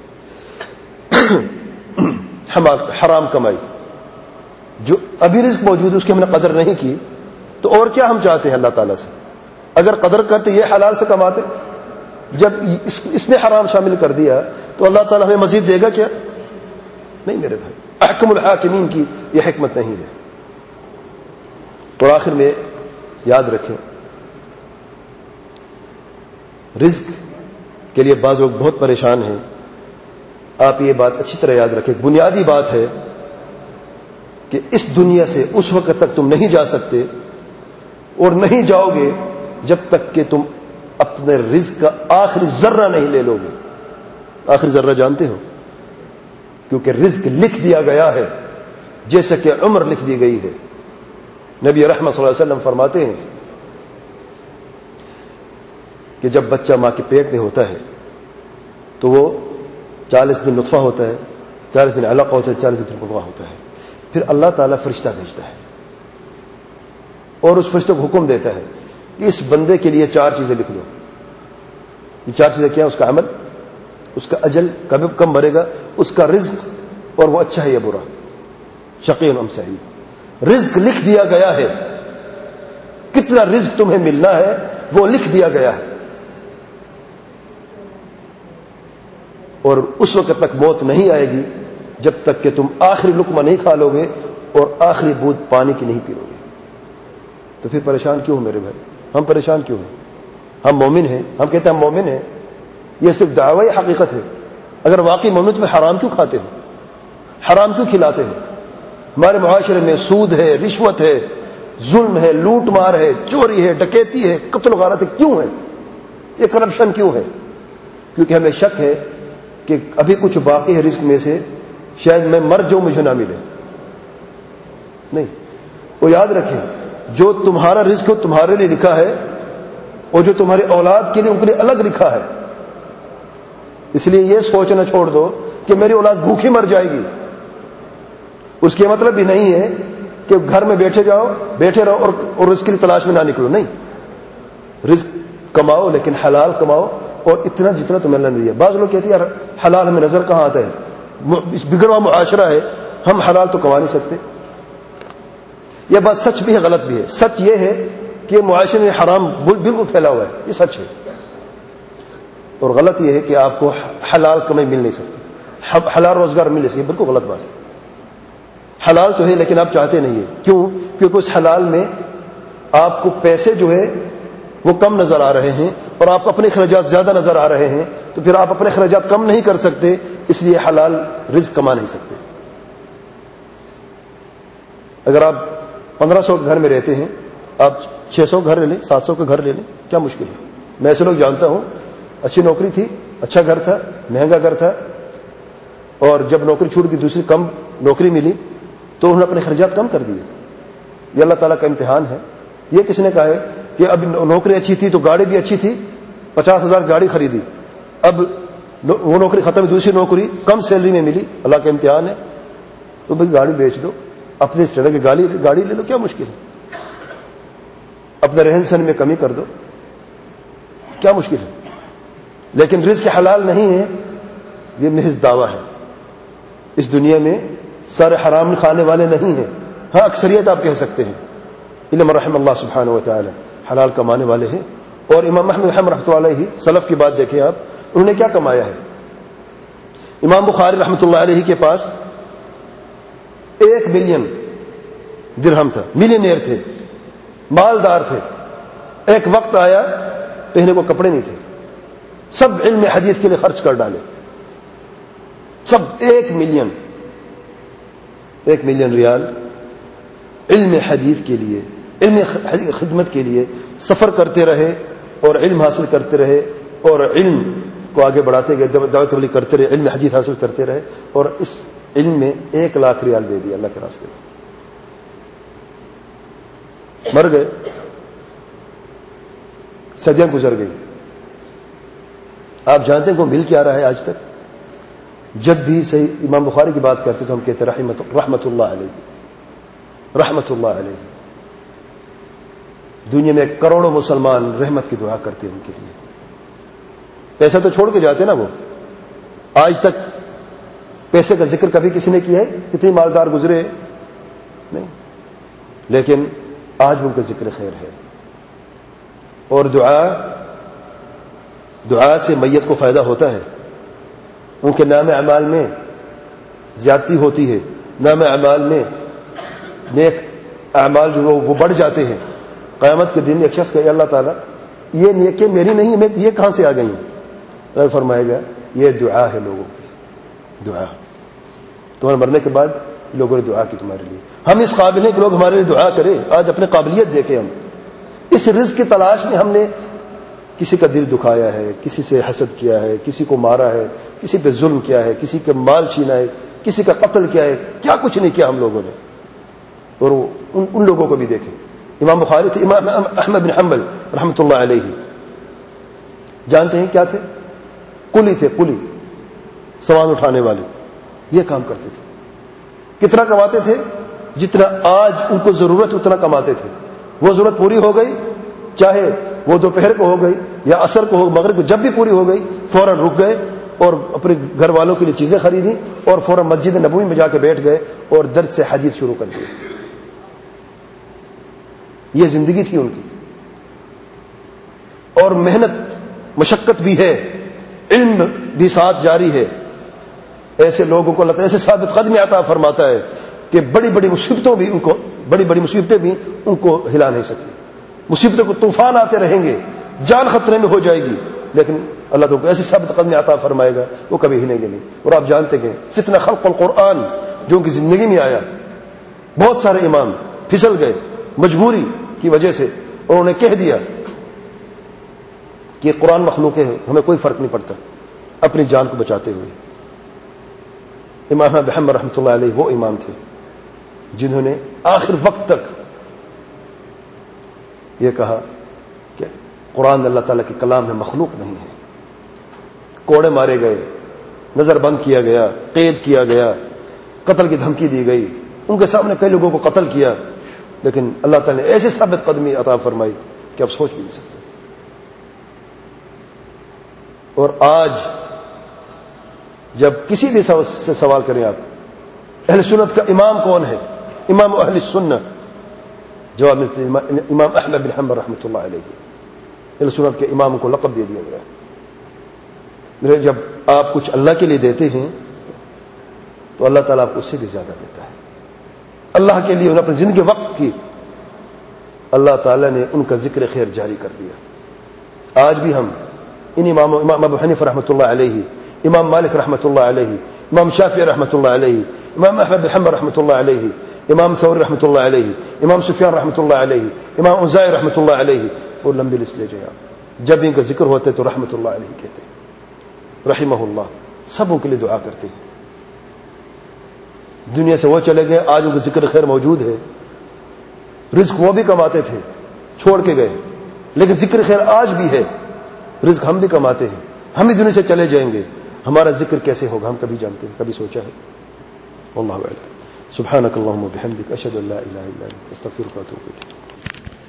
حرام کمائی، جو ابھی رزق موجود ہے اس کی ہم نے قدر نہیں کی، تو اور کیا ہم چاہتے ہیں اللہ تعالیٰ سے؟ اگر قدر کرتے یہ حلال سے کماتے، جب اس میں حرام شامل کر دیا تو اللہ تعالیٰ ہمیں مزید دے گا کیا؟ نہیں میرے بھائی، احکم الحاکمین کی یہ حکمت نہیں ہے۔ اور آخر میں یاد رکھیں، رزق کے لیے بعض لوگ بہت پریشان ہیں۔ آپ یہ بات اچھی طرح یاد رکھیں، بنیادی بات ہے کہ اس دنیا سے اس وقت تک تم نہیں جا سکتے اور نہیں جاؤ گے جب تک کہ تم اپنے رزق کا آخری ذرہ نہیں لے لو گے۔ آخری ذرہ جانتے ہو؟ کیونکہ رزق لکھ دیا گیا ہے جیسے کہ عمر لکھ دی گئی ہے۔ نبی رحمت صلی اللہ علیہ وسلم فرماتے ہیں کہ جب بچہ ماں کے پیٹ میں ہوتا ہے تو وہ چالیس دن نطفہ ہوتا ہے، چالیس دن علقہ ہوتا ہے، چالیس دن مضغہ ہوتا ہے، پھر اللہ تعالیٰ فرشتہ بھیجتا ہے اور اس فرشتے کو حکم دیتا ہے کہ اس بندے کے لیے چار چیزیں لکھ لو۔ یہ چار چیزیں کیا ہیں؟ اس کا عمل، اس کا اجل کب کم مرے گا، اس کا رزق، اور وہ اچھا ہے یا برا، شقی ام سعید۔ رزق لکھ دیا گیا ہے، کتنا رزق تمہیں ملنا ہے وہ لکھ دیا گیا ہے، اور اس وقت تک موت نہیں آئے گی جب تک کہ تم آخری لقمہ نہیں کھا لو گے اور آخری بوند پانی کی نہیں پی لو گے. تو پھر پریشان کیوں میرے بھائی؟ ہم پریشان کیوں ہیں؟ ہم مومن ہیں، ہم کہتے ہیں ہم مومن ہیں. یہ صرف دعوی حقیقت ہے. اگر واقعی مومن تو حرام کیوں کھاتے ہیں؟ حرام کیوں کھلاتے ہیں؟ ہمارے معاشرے میں سود ہے، رشوت ہے، ظلم ہے، لوٹ مار ہے، چوری ہے، ڈکیتی ہے، قتل و غارت ہے. کیوں ہے یہ کرپشن؟ کیوں ہے؟ کیونکہ ہمیں شک ہے کہ ابھی کچھ باقی ہے رزق میں سے، شاید میں مر جاؤں مجھے نہ ملے. نہیں، وہ یاد رکھیں جو تمہارا رزق ہو تمہارے لیے لکھا ہے اور جو تمہاری اولاد کے لیے ان کے لیے الگ لکھا ہے. اس لیے یہ سوچنا چھوڑ دو کہ میری اولاد بھوکی مر جائے گی. اس کے مطلب بھی نہیں ہے کہ گھر میں بیٹھے جاؤ بیٹھے رہو اور, اور رزق کی تلاش میں نہ نکلو. نہیں، رزق کماؤ لیکن حلال کماؤ اور اتنا جتنا تمہیں اللہ نے دیا. بعض لوگ کہتے ہیں یار حلال ہمیں نظر کہاں آتا ہے، بگڑا ہوا معاشرہ ہے، ہم حلال تو کما نہیں سکتے. یہ بات سچ بھی ہے غلط بھی ہے. سچ یہ ہے کہ معاشرے میں حرام بالکل پھیلا ہوا ہے، یہ سچ ہے. اور غلط یہ ہے کہ آپ کو حلال کمائی مل نہیں سکتی، حلال روزگار مل نہیں سکتی. بالکل غلط بات ہے. حلال تو ہے لیکن آپ چاہتے نہیں ہیں. کیوں؟ کیونکہ اس حلال میں آپ کو پیسے جو ہے وہ کم نظر آ رہے ہیں اور آپ کو اپنے اخراجات زیادہ نظر آ رہے ہیں. تو پھر آپ اپنے اخراجات کم نہیں کر سکتے، اس لیے حلال رزق کما نہیں سکتے. اگر آپ پندرہ سو کے گھر میں رہتے ہیں، آپ چھ سو گھر لے لیں، سات سو کا گھر لے لیں، کیا مشکل ہے؟ میں ایسے لوگ جانتا ہوں، اچھی نوکری تھی، اچھا گھر تھا، مہنگا گھر تھا، اور جب نوکری چھوٹ گئی دوسری کم نوکری ملی تو انہوں نے اپنے خرچات کم کر دیے. یہ اللہ تعالیٰ کا امتحان ہے. یہ کس نے کہا ہے کہ اب نوکری اچھی تھی تو گاڑی بھی اچھی تھی، پچاس ہزار گاڑی خریدی، اب وہ نوکری ختم، دوسری نوکری کم سیلری میں ملی، اللہ کا امتحان ہے. تو بھائی گاڑی بیچ دو، اپنے اسٹینڈرڈ کی گاڑی گاڑی لے لو، کیا مشکل ہے؟ اپنے رہن سہن میں کمی کر دو، کیا مشکل ہے؟ لیکن رزق حلال نہیں ہے، یہ محض دعویٰ ہے. اس دنیا میں سارے حرام کھانے والے نہیں ہیں. ہاں اکثریت آپ کہہ سکتے ہیں، علم رحم اللہ سبحانہ و تعالی، حلال کمانے والے ہیں. اور امام احمد رحمۃ اللہ علیہ سلف کی بات دیکھیں آپ، انہوں نے کیا کمایا ہے. امام بخاری رحمۃ اللہ علیہ کے پاس ایک ملین درہم تھا، ملینئر تھے، مالدار تھے. ایک وقت آیا پہنے کو کپڑے نہیں تھے، سب علم حدیث کے لیے خرچ کر ڈالے، سب ایک ملین ایک ملین ریال علم حدیث کے لیے، علم خدمت کے لیے سفر کرتے رہے اور علم حاصل کرتے رہے اور علم کو آگے بڑھاتے گئے، دعوت تبلیغ کرتے رہے، علم حدیث حاصل کرتے رہے اور اس علم میں ایک لاکھ ریال دے دیا اللہ کے راستے میں. مر گئے، صدیاں گزر گئی. آپ جانتے ہیں وہ مل کیا رہا ہے آج تک؟ جب بھی صحیح امام بخاری کی بات کرتے تو ہم کہتے رحمت رحمت اللہ علیہ، رحمت اللہ علیہ. دنیا میں کروڑوں مسلمان رحمت کی دعا کرتے ہیں ان کے لیے. پیسہ تو چھوڑ کے جاتے نا وہ. آج تک پیسے کا ذکر کبھی کسی نے کیا ہے؟ کتنی مالدار گزرے نہیں، لیکن آج بھی ان کا ذکر خیر ہے. اور دعا دعا سے میت کو فائدہ ہوتا ہے. ان کے نام اعمال میں زیادتی ہوتی ہے، نام اعمال میں نیک اعمال جو وہ بڑھ جاتے ہیں. قیامت کے دن ایک شخص کہ اللہ تعالیٰ یہ نیکی میری نہیں ہے، یہ کہاں سے آ گئی ہیں؟ اللہ فرمائے گا یہ دعا ہے لوگوں کی، دعا. تمہارے مرنے کے بعد لوگوں نے دعا کی تمہارے لیے. ہم اس قابل ہیں کہ لوگ ہمارے لیے دعا کریں. آج اپنے قابلیت دیکھیں. ہم اس رزق کی تلاش میں ہم نے کسی کا دل دکھایا ہے، کسی سے حسد کیا ہے، کسی کو مارا ہے، کسی پہ ظلم کیا ہے، کسی کا مال چھینا ہے، کسی کا قتل کیا ہے، کیا کچھ نہیں کیا ہم لوگوں نے. اور ان, ان لوگوں کو بھی دیکھیں. امام بخاری تھے، امام احمد بن حنبل رحمۃ اللہ علیہ، جانتے ہیں کیا تھے؟ کلی تھے، کلی، سامان اٹھانے والے. یہ کام کرتے تھے. کتنا کماتے تھے؟ جتنا آج ان کو ضرورت اتنا کماتے تھے. وہ ضرورت پوری ہو گئی، چاہے وہ دوپہر کو ہو گئی یا عصر کو ہو، مغرب کو، جب بھی پوری ہو گئی فوراً رک گئے اور اپنے گھر والوں کے لیے چیزیں خریدیں اور فوراً مسجد نبوی میں جا کے بیٹھ گئے اور درس سے حدیث شروع کر دی. یہ زندگی تھی ان کی. اور محنت مشقت بھی ہے، علم بھی ساتھ جاری ہے. ایسے لوگوں کو اللہ تعالیٰ ایسے ثابت قدمی عطا فرماتا ہے کہ بڑی بڑی مصیبتوں بھی ان کو بڑی بڑی مصیبتیں بھی ان کو ہلا نہیں سکتی. مصیبتوں کو طوفان آتے رہیں گے, جان خطرے میں ہو جائے گی, لیکن اللہ تعالیٰ کو ایسی ثابت قدمی عطا فرمائے گا وہ کبھی ہلیں گے نہیں. اور آپ جانتے ہیں فتنہ خلق القرآن جو ان کی زندگی میں آیا, بہت سارے امام پھسل گئے مجبوری کی وجہ سے, اور انہوں نے کہہ دیا کہ قرآن مخلوق ہے, ہمیں کوئی فرق نہیں پڑتا, اپنی جان کو بچاتے ہوئے. امام احمد بن حنبل رحمۃ اللہ علیہ وہ امام تھے جنہوں نے آخر وقت تک یہ کہا کہ قرآن اللہ تعالیٰ کے کلام ہے, مخلوق نہیں ہے. کوڑے مارے گئے, نظر بند کیا گیا, قید کیا گیا, قتل کی دھمکی دی گئی, ان کے سامنے کئی لوگوں کو قتل کیا, لیکن اللہ تعالیٰ نے ایسے ثابت قدمی عطا فرمائی کہ آپ سوچ بھی نہیں سکتے. اور آج جب کسی بھی سے سوال کریں آپ اہل سنت کا امام کون ہے, امام اہل سنت, جواب ملتے امام احمد بن حنبل رحمۃ اللہ علیہ. اہل سنت کے امام کو لقب دے دیا گیا. جب آپ کچھ اللہ کے لیے دیتے ہیں تو اللہ تعالیٰ آپ کو اس سے بھی زیادہ دیتا ہے. اللہ کے لیے انہوں نے اپنی زندگی وقف کی, اللہ تعالیٰ نے ان کا ذکر خیر جاری کر دیا. آج بھی ہم ان امام امام ابو حنیفہ رحمۃ اللہ علیہ, امام مالک رحمۃ اللہ علیہ, امام شافعی رحمۃ اللہ علیہ, امام احمد بن حنبل رحمۃ اللہ علیہ, امام ثوری رحمۃ اللہ علیہ, امام سفیان رحمۃ اللہ علیہ, امام اوزاعی رحمۃ اللہ علیہ, اور لمبی لسٹ لے جائیں آپ. جب ان کا ذکر ہوتا ہے تو رحمۃ اللہ علیہ کہتے ہیں, رحمہ اللہ. سبوں کے لیے دعا کرتے ہیں. دنیا سے وہ چلے گئے, آج ان کا ذکر خیر موجود ہے. رزق وہ بھی کماتے تھے, چھوڑ کے گئے, لیکن ذکر خیر آج بھی ہے. رزق ہم بھی کماتے ہیں, ہم بھی دنیا سے چلے جائیں گے, ہمارا ذکر کیسے ہوگا ہم کبھی جانتے ہیں, کبھی سوچا ہے؟ واللہ اعلم. سبحانک اللہم و بحمدک, اشہد ان لا الہ الا انت, استغفرک و اتوب الیک.